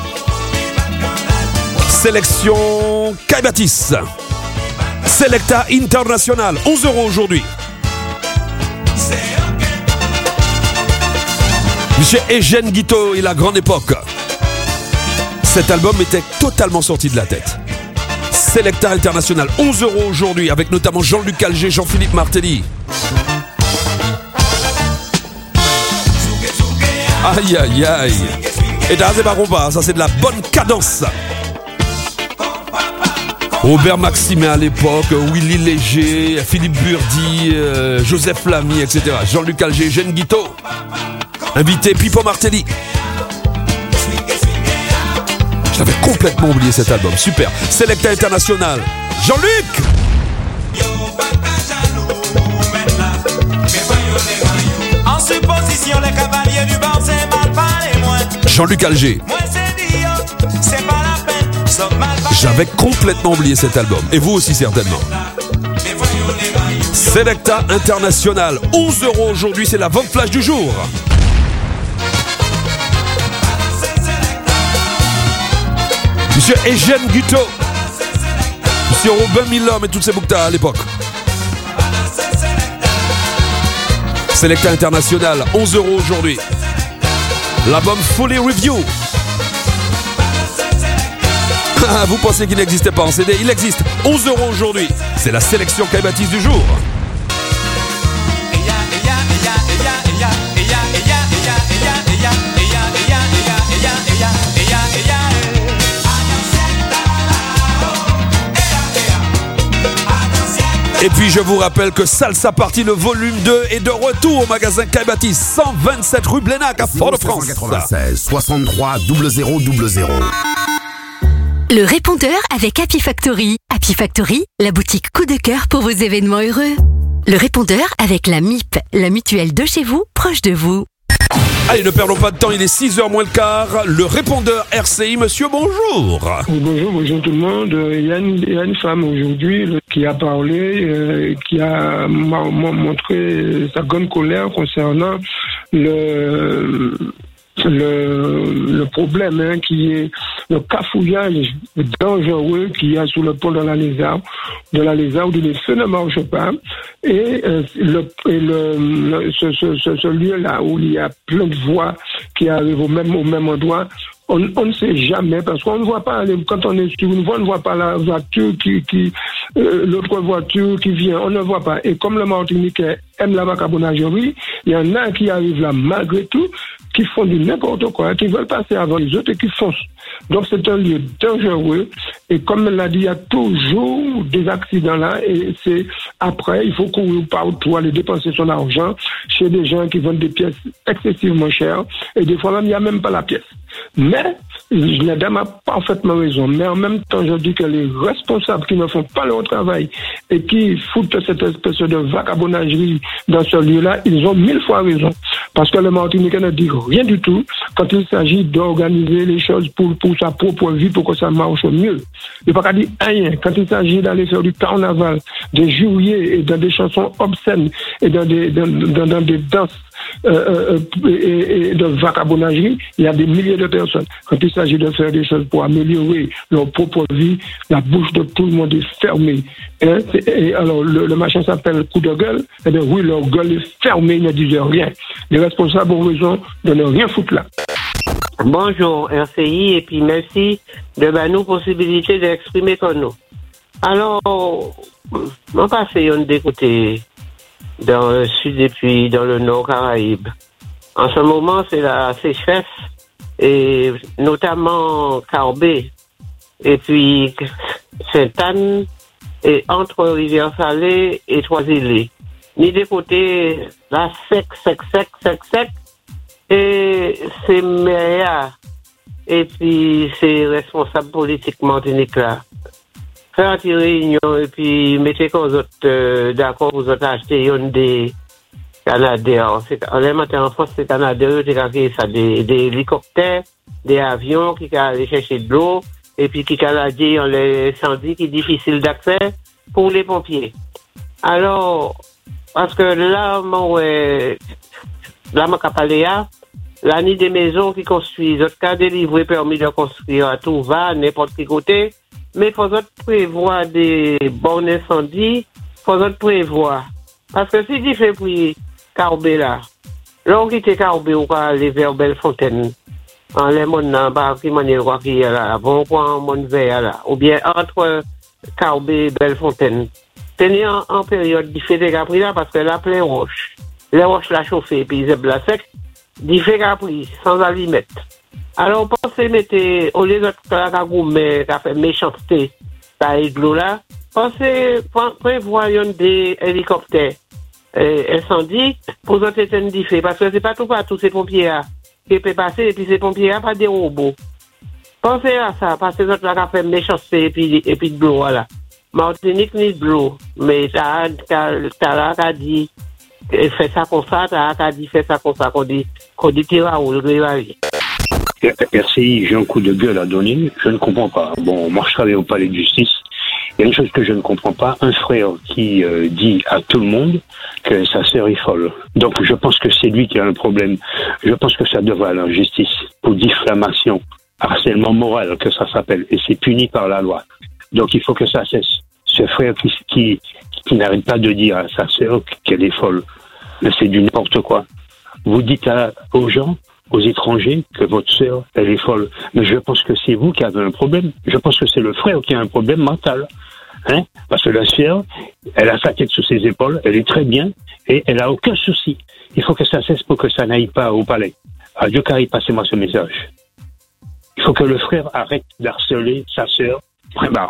Sélection Kai Baptiste. Selecta International, onze euros aujourd'hui. Monsieur Eugène Guiteau et la grande époque. Cet album était totalement sorti de la tête. Selecta International, onze euros aujourd'hui, avec notamment Jean-Luc Alger, Jean-Philippe Martelly. Aïe aïe aïe. Et dans pas, ça c'est de la bonne cadence. Robert Maximin à l'époque, Willy Léger, Philippe Burdi, euh, Joseph Lamy, et cetera. Jean-Luc Alger, Jeanne Guiteau. Invité Pipo Martelly. Je l'avais complètement oublié cet album, super. Selecta International, Jean-Luc. En supposition, les cavaliers du bar, c'est mal parlé, moi. Jean-Luc Alger. Moi, c'est dit, c'est pas la peine, sauf mal parlé. J'avais complètement oublié cet album. Et vous aussi, certainement. Selecta International, onze euros aujourd'hui, c'est la vente flash du jour. Monsieur Eugène Guiteau. Monsieur Robin Milhomme et toutes ces bouctas à l'époque. Selecta International, onze euros aujourd'hui. L'album Fully Review. Vous pensez qu'il n'existait pas en C D? Il existe, onze euros aujourd'hui. C'est la sélection Kai Baptiste du jour. Et puis je vous rappelle que Salsa Party, le volume deux, est de retour au magasin Kai Baptiste, cent vingt-sept rue Blénac à Fort-de-France. quatre-vingt-seize soixante-trois zéro zéro zéro zéro. Le répondeur avec Happy Factory. Happy Factory, la boutique coup de cœur pour vos événements heureux. Le répondeur avec la M I P, la mutuelle de chez vous, proche de vous. Allez, ne perdons pas de temps, il est six heures moins le quart. Le répondeur R C I, monsieur, bonjour. Bonjour, bonjour tout le monde. Il y a une, il y a une femme aujourd'hui qui a parlé, euh, qui a montré sa grande colère concernant le... Le, le problème hein, qui est le cafouillage dangereux qu'il y a sur le pont de la Lézard, de la Lézard où les feux ne marchent pas, et, euh, le, et le, le, ce, ce, ce, ce lieu-là où il y a plein de voies qui arrivent au même, au même endroit. On, on ne sait jamais parce qu'on ne voit pas, quand on est sur une voie, on ne voit pas la voiture qui, qui euh, l'autre voiture qui vient, on ne voit pas. Et comme le Martiniquais aime la vagabondagerie, il y en a qui arrivent là malgré tout, qui font du n'importe quoi, qui veulent passer avant les autres et qui foncent. Donc c'est un lieu dangereux et comme elle l'a dit, il y a toujours des accidents là et c'est après, il faut courir partout pour aller dépenser son argent chez des gens qui vendent des pièces excessivement chères et des fois même il n'y a même pas la pièce. Mais, la dame a parfaitement raison, mais en même temps, je dis que les responsables qui ne font pas leur travail et qui foutent cette espèce de vagabondagerie dans ce lieu-là, ils ont mille fois raison. Parce que le Martiniquais ne dit rien du tout quand il s'agit d'organiser les choses pour, pour sa propre vie, pour que ça marche mieux. Il ne peut pas dire rien quand il s'agit d'aller faire du carnaval, de jouer et dans des chansons obscènes et dans des, dans, dans, dans des danses euh, euh, et, et de vagabondagerie, il y a des milliers de personnes. Quand il s'agit de faire des choses pour améliorer leur propre vie, la bouche de tout le monde est fermée. Hein? Et alors, le, le machin s'appelle coup de gueule. Eh bien, oui, leur gueule est fermée, ils ne disent rien. Les responsables ont raison de ne rien foutre là. Bonjour R C I et puis merci de bah, nous possibilité d'exprimer comme nous. Alors, on passe on des côtés dans le sud et puis dans le nord Caraïbes. En ce moment, c'est la sécheresse et notamment Carbet et puis Sainte-Anne et entre Rivière-Salée et Trois-Îlets. Ni des côtés, là, sec, sec, sec, sec, sec, et c'est Méa, et puis c'est responsable politique Martinique là. Faire une réunion et puis mettez qu'on vous euh, d'accord vous autres acheter une des Canadiens. En les matin en France, c'est Canadiens, c'est ça des, des hélicoptères, des avions qui allaient chercher de l'eau et puis qui Canadiens ont les incendies qui est difficile d'accès pour les pompiers. Alors, parce que là, mon, euh, là, mon capaléa, la nuit des maisons qui construisent, d'autres cas délivrés permis de construire à tout va, n'importe quel côté. Mais il faut prévoir des bons incendies, il faut prévoir. Parce que si tu fais pour Carbé là, là on quitte Carbé ou pas aller vers Bellefontaine, en les mondes n'a pas qui manière quoi qui est là, bon point mon vert là, ou bien entre Carbé et Bellefontaine. Tenez en, en période du fait des capri là parce que là plein roche. Les roches la chauffée puis ils la sec, du fait capri sans allimètre. Alors, pensez, mettez, au lieu de la cagoumé, qui a fait méchanceté, ça de l'eau là, pensez, prévoyons des hélicoptères, euh, incendies, pour vous éteindre du feu, parce que c'est pas tout partout, ces pompiers-là, qui peuvent passer, et puis ces pompiers-là, pas des robots. Pensez à ça, parce que l'autre là, qui a fait méchanceté, et puis, et puis de l'eau, voilà. Martinique, ni de l'eau, mais t'as, t'as, t'as là, t'as dit, fais ça comme ça, t'as, t'as dit, fais ça comme ça, qu'on dit, qu'on dit, tira ou le grévarie. R C I, j'ai un coup de gueule à donner, je ne comprends pas. Bon, moi je travaille au palais de justice, il y a une chose que je ne comprends pas, un frère qui euh, dit à tout le monde que sa sœur est folle. Donc je pense que c'est lui qui a un problème. Je pense que ça devrait aller en justice pour diffamation, harcèlement moral que ça s'appelle, et c'est puni par la loi. Donc il faut que ça cesse. Ce frère qui, qui, qui n'arrête pas de dire à sa sœur qu'elle est folle, mais c'est du n'importe quoi. Vous dites à, aux gens, aux étrangers, que votre sœur, elle est folle. Mais je pense que c'est vous qui avez un problème. Je pense que c'est le frère qui a un problème mental. Hein? Parce que la sœur, elle a sa tête sur ses épaules, elle est très bien, et elle a aucun souci. Il faut que ça cesse pour que ça n'aille pas au palais. Adieu, Carrie, passez-moi ce message. Il faut que le frère arrête d'harceler sa sœur. Vraiment.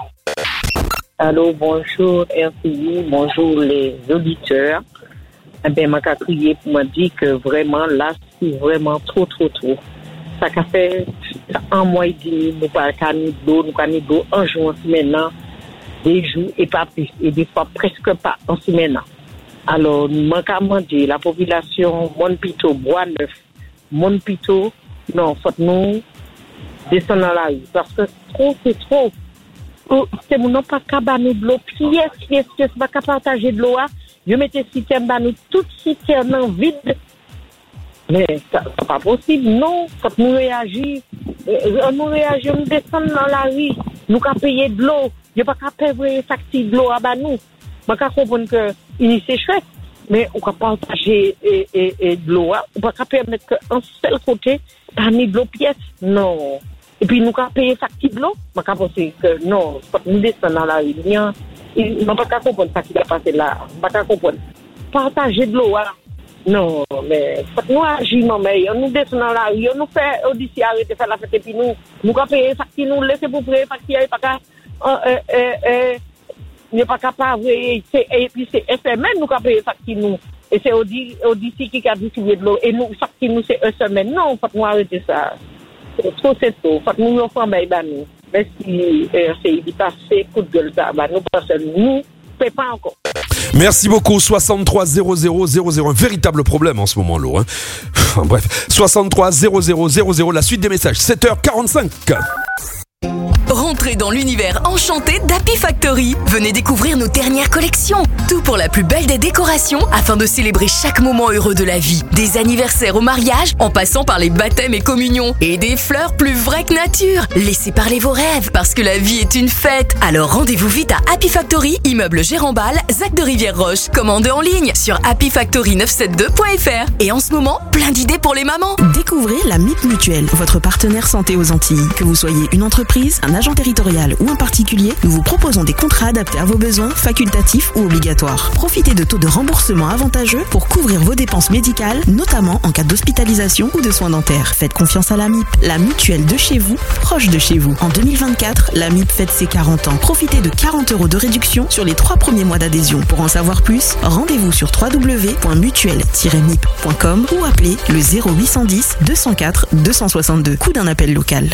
Allô, bonjour R C I, bonjour les auditeurs. Eh bien, m'a crié pour me dire que vraiment, là, c'est vraiment trop, trop, trop. Ça a fait un mois et demi, nous pas de l'eau, nous pas de l'eau un jour en semaine, des jours et pas plus, et des fois presque pas en semaine. Alors, m'a demandé la population, mon pito, bois neuf, mon pito, non, faut nous descendre dans la rue, parce que trop, c'est trop. C'est mon nom pas qu'à nous de l'eau, pièce, pièce, pièce, pas qu'à partager de l'eau, je mettais citerne dans nous, toute citerne vide. Mais ça n'est pas possible, non. Quand nous réagissons, euh, nous réagissons, nous descendons dans la rue, nous avons payé de l'eau. Je ne peux pas payer facture de l'eau à bas nous. Je peux comprendre que c'est chouette, mais on ne peut pas partager et, et, et de l'eau. On ne peut pas permettre qu'un seul côté, pas mis de l'eau pièce. Non. Et puis nous avons payé facture de l'eau. Je ne peux pas penser que non, quand nous descendons dans la rue, je ne peux pas comprendre ce qui va passer là. Je ne peux pas comprendre. Partager de l'eau, hein. Non, mais faut nous agir, non, mais on nous descend dans la rue, on nous fait audition, arrêter faire la fête, et puis nous, nous avons payé facture, nous laisser pour payer facture, et pas qu'à, euh, euh, euh, n'est pas capable, et puis c'est F M N, nous avons payé facture, nous, et c'est audition qui a distribué de l'eau, et nous, facture, nous, c'est une semaine, non, faut nous arrêter ça. C'est trop, c'est trop, faut nous nous faire, ben, nous, merci, R C I, il passe, coup de gueule, ça, ben, nous, parce que nous, ne pas encore. Merci beaucoup, soixante-trois zéro zéro zéro zéro, un véritable problème en ce moment, l'eau. Hein. Enfin, bref, soixante-trois zéro zéro zéro zéro, la suite des messages, sept heures quarante-cinq. Rentrez dans l'univers enchanté d'Happy Factory. Venez découvrir nos dernières collections. Tout pour la plus belle des décorations afin de célébrer chaque moment heureux de la vie. Des anniversaires au mariage, en passant par les baptêmes et communions. Et des fleurs plus vraies que nature. Laissez parler vos rêves parce que la vie est une fête. Alors rendez-vous vite à Happy Factory, immeuble Gérambal, Zac de Rivière-Roche. Commandez en ligne sur happy factory neuf cent soixante-deux point f r. Et en ce moment, plein d'idées pour les mamans. Découvrez la M I P Mutuelle, votre partenaire santé aux Antilles. Que vous soyez une entreprise, un agent territorial territoriale ou un particulier, nous vous proposons des contrats adaptés à vos besoins, facultatifs ou obligatoires. Profitez de taux de remboursement avantageux pour couvrir vos dépenses médicales, notamment en cas d'hospitalisation ou de soins dentaires. Faites confiance à la M I P, la mutuelle de chez vous, proche de chez vous. En deux mille vingt-quatre, la M I P fête ses quarante ans. Profitez de quarante euros de réduction sur les trois premiers mois d'adhésion. Pour en savoir plus, rendez-vous sur w w w point mutuelle tiret m i p point com ou appelez le zéro huit cent dix deux cent quatre deux cent soixante-deux. Coût d'un appel local.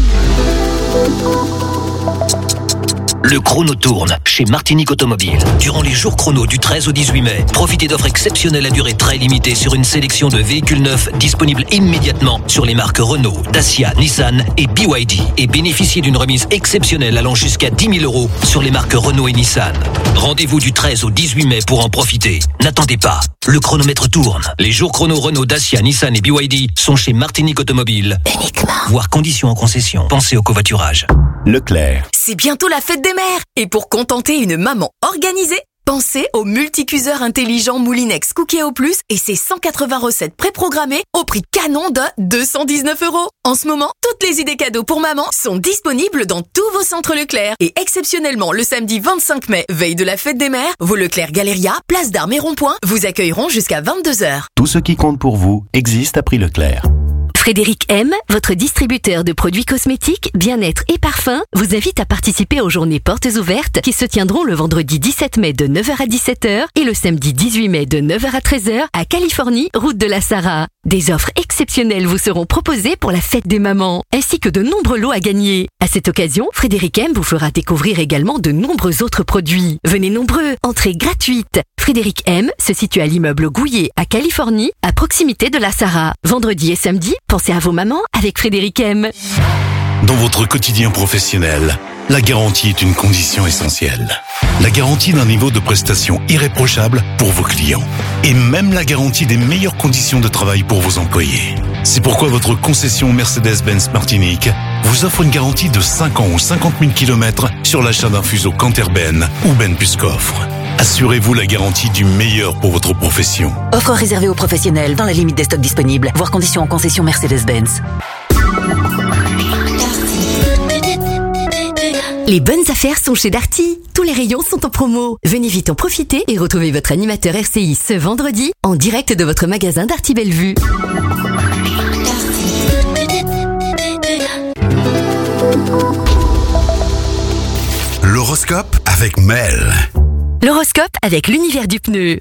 Le chrono tourne chez Martinique Automobile. Durant les jours chrono du treize au dix-huit mai, profitez d'offres exceptionnelles à durée très limitée sur une sélection de véhicules neufs disponibles immédiatement sur les marques Renault, Dacia, Nissan et B Y D et bénéficiez d'une remise exceptionnelle allant jusqu'à dix mille euros sur les marques Renault et Nissan. Rendez-vous du treize au dix-huit mai pour en profiter. N'attendez pas, le chronomètre tourne. Les jours chrono Renault, Dacia, Nissan et B Y D sont chez Martinique Automobile. Uniquement. Voir conditions en concession. Pensez au covoiturage. Leclerc. C'est bientôt la fête des mères. Et pour contenter une maman organisée, pensez au multicuiseur intelligent Moulinex Cookéo Plus et ses cent quatre-vingts recettes préprogrammées au prix canon de deux cent dix-neuf euros. En ce moment, toutes les idées cadeaux pour maman sont disponibles dans tous vos centres Leclerc. Et exceptionnellement, le samedi vingt-cinq mai, veille de la fête des mères, vos Leclerc Galéria, Place d'Armes et Rond-Point vous accueilleront jusqu'à vingt-deux heures. Tout ce qui compte pour vous existe à prix Leclerc. Frédéric M, votre distributeur de produits cosmétiques, bien-être et parfums, vous invite à participer aux journées portes ouvertes qui se tiendront le vendredi dix-sept mai de neuf heures à dix-sept heures et le samedi dix-huit mai de neuf heures à treize heures à Californie, route de la Sarah. Des offres exceptionnelles vous seront proposées pour la fête des mamans, ainsi que de nombreux lots à gagner. À cette occasion, Frédéric M vous fera découvrir également de nombreux autres produits. Venez nombreux, entrée gratuite. Frédéric M se situe à l'immeuble Gouillet, à Californie, à proximité de la Sarah. Vendredi et samedi, pensez à vos mamans avec Frédéric M. Dans votre quotidien professionnel, la garantie est une condition essentielle. La garantie d'un niveau de prestation irréprochable pour vos clients. Et même la garantie des meilleures conditions de travail pour vos employés. C'est pourquoi votre concession Mercedes-Benz Martinique vous offre une garantie de cinq ans ou cinquante mille kilomètres sur l'achat d'un fuseau Canter-Ben ou Ben plus coffre. Assurez-vous la garantie du meilleur pour votre profession. Offre réservée aux professionnels dans la limite des stocks disponibles. Voir conditions en concession Mercedes-Benz. Les bonnes affaires sont chez Darty. Tous les rayons sont en promo. Venez vite en profiter et retrouvez votre animateur R C I ce vendredi en direct de votre magasin Darty Bellevue. L'horoscope avec Mel. L'horoscope avec l'univers du pneu.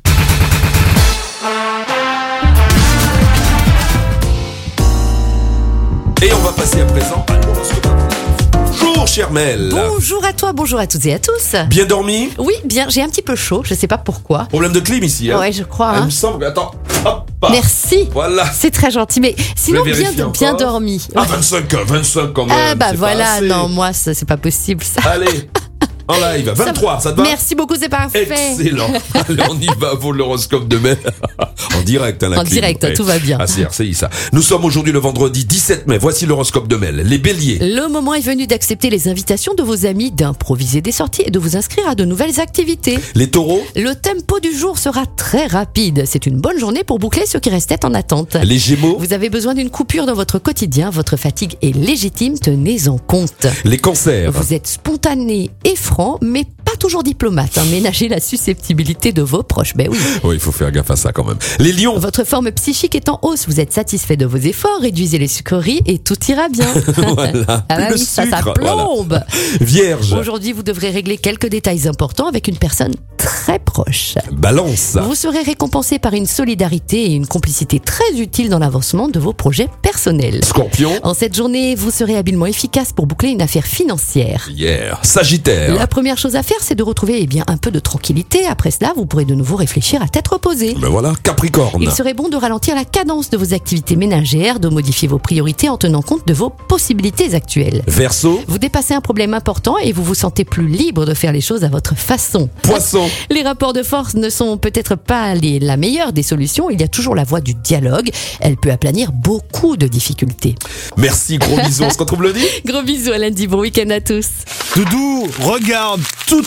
Et on va passer à présent à l'horoscope. Bonjour chère Mel. Bonjour à toi, bonjour à toutes et à tous. Bien dormi? Oui, bien, j'ai un petit peu chaud, je sais pas pourquoi. Problème de clim ici, hein? Ouais, je crois. Ah, hein. il me semble, attends, hop. Merci. Voilà. C'est très gentil, mais sinon bien, bien dormi. Ah, vingt-cinq ans, vingt-cinq quand même. Ah bah c'est voilà, non, moi ça, c'est pas possible ça. Allez. En live, vingt-trois, ça te va? Merci beaucoup, c'est parfait. Excellent. Allez, on y va pour l'horoscope de mai. En direct, hein, la En clim. direct, Ouais. tout va bien. Ah, c'est R C I, ça. Nous sommes aujourd'hui le vendredi dix-sept mai. Voici l'horoscope de Mel. Les béliers. Le moment est venu d'accepter les invitations de vos amis, d'improviser des sorties et de vous inscrire à de nouvelles activités. Les taureaux. Le tempo du jour sera très rapide. C'est une bonne journée pour boucler ce qui restait en attente. Les gémeaux. Vous avez besoin d'une coupure dans votre quotidien. Votre fatigue est légitime, tenez-en compte. Les cancers. Vous êtes spontané et franc, mais pas toujours diplomate. Hein. Ménagez la susceptibilité de vos proches. Ben oui. Oui, il faut faire gaffe à ça quand même. Les lions. Votre forme psychique est en hausse. Vous êtes satisfait de vos efforts. Réduisez les sucreries et tout ira bien. Voilà. Ah bah Le oui, ça, ça sucre, plombe. voilà. Vierge. Aujourd'hui, vous devrez régler quelques détails importants avec une personne très proche. Balance. Vous serez récompensé par une solidarité et une complicité très utile dans l'avancement de vos projets personnels. Scorpion. En cette journée, vous serez habilement efficace pour boucler une affaire financière. Hier. Sagittaire. La première chose à faire, c'est de retrouver eh bien, un peu de tranquillité. Après cela, vous pourrez de nouveau réfléchir à tête reposée. Ben voilà, Capricorne. Il serait bon de ralentir la cadence de vos activités ménagères, de modifier vos priorités en tenant compte de vos possibilités actuelles. Verseau. Vous dépassez un problème important et vous vous sentez plus libre de faire les choses à votre façon. Poisson. Les rapports de force ne sont peut-être pas les, la meilleure des solutions. Il y a toujours la voie du dialogue. Elle peut aplanir beaucoup de difficultés. Merci, gros bisous. On se retrouve lundi. Gros bisous à lundi. Bon week-end à tous. Doudou, regarde, tout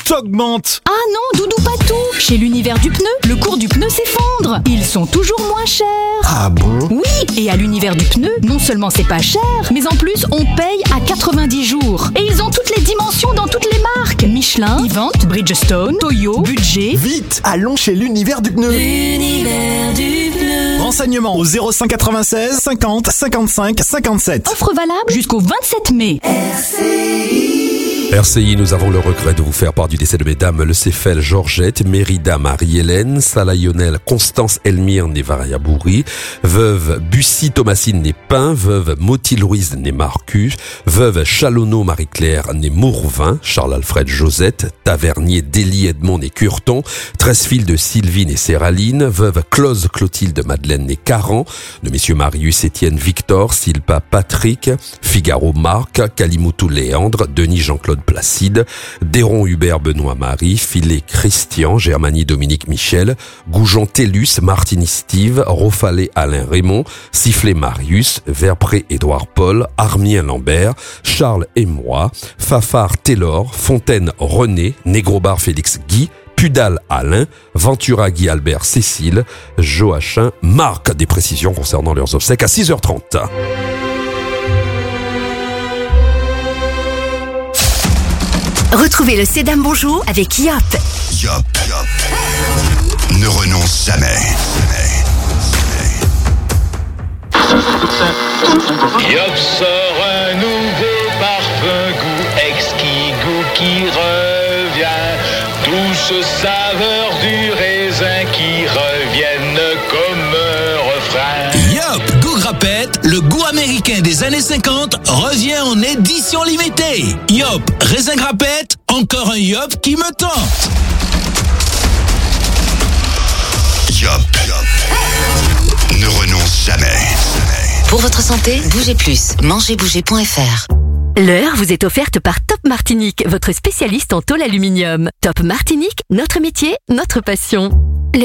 t'augmente. Ah non, Doudou, pas tout. Chez l'univers du pneu, le cours du pneu s'effondre. Ils sont toujours moins chers. Ah bon? Oui, et à l'univers du pneu, non seulement c'est pas cher, mais en plus on paye à quatre-vingt-dix jours. Et ils ont toutes les dimensions dans toutes les marques. Michelin, Event, Bridgestone, Toyo, Budget. Vite, allons chez l'univers du pneu. L'univers du pneu. Renseignements au zéro cinq quatre-vingt-seize cinquante cinquante-cinq cinquante-sept. Offre valable jusqu'au vingt-sept mai. R C I. R C I, nous avons le regret de vous faire part du décès de mesdames Le Céphel Georgette, Mérida Marie-Hélène, Salah Lionel Constance Elmire née Variabouri, veuve Bussy Thomasine née Pin, veuve Moti Louise née Marcus, veuve Chalonneau Marie-Claire née Mourvin, Charles-Alfred Josette, Tavernier Délie Edmond née Curton, Tresfield Sylvie née Séraline, veuve Close Clotilde Madeleine née Caran, de messieurs Marius Étienne Victor, Silpa Patrick, Figaro Marc, Kalimoutou Léandre, Denis Jean-Claude Placide, Déron Hubert Benoît Marie, Filet Christian, Germanie Dominique Michel, Goujon Tellus, Martini Steve, Rofalé Alain Raymond, Sifflet Marius, Verpré Édouard Paul, Armien Lambert, Charles et moi, Fafard Taylor, Fontaine René, Négrobar Félix Guy, Pudal Alain, Ventura Guy Albert Cécile, Joachim Marc. Des précisions concernant leurs obsèques à six heures trente. Retrouvez le C'est Dame Bonjour avec Yop. Yop, Yop. Ne renonce jamais. Yop sort un nouveau parfum goût exquis, goût qui revient. Douce saveur du raisin qui reviennent comme un refrain. Yop, goût grappette, le goût américain des années cinquante revient en édition limitée. Yop, raisin grappette, encore un Yop qui me tente. Yop, Yop. Ne renonce jamais. Pour votre santé, bougez plus. mangez bouger point f r. L'heure vous est offerte par Top Martinique, votre spécialiste en tôle aluminium. Top Martinique, notre métier, notre passion.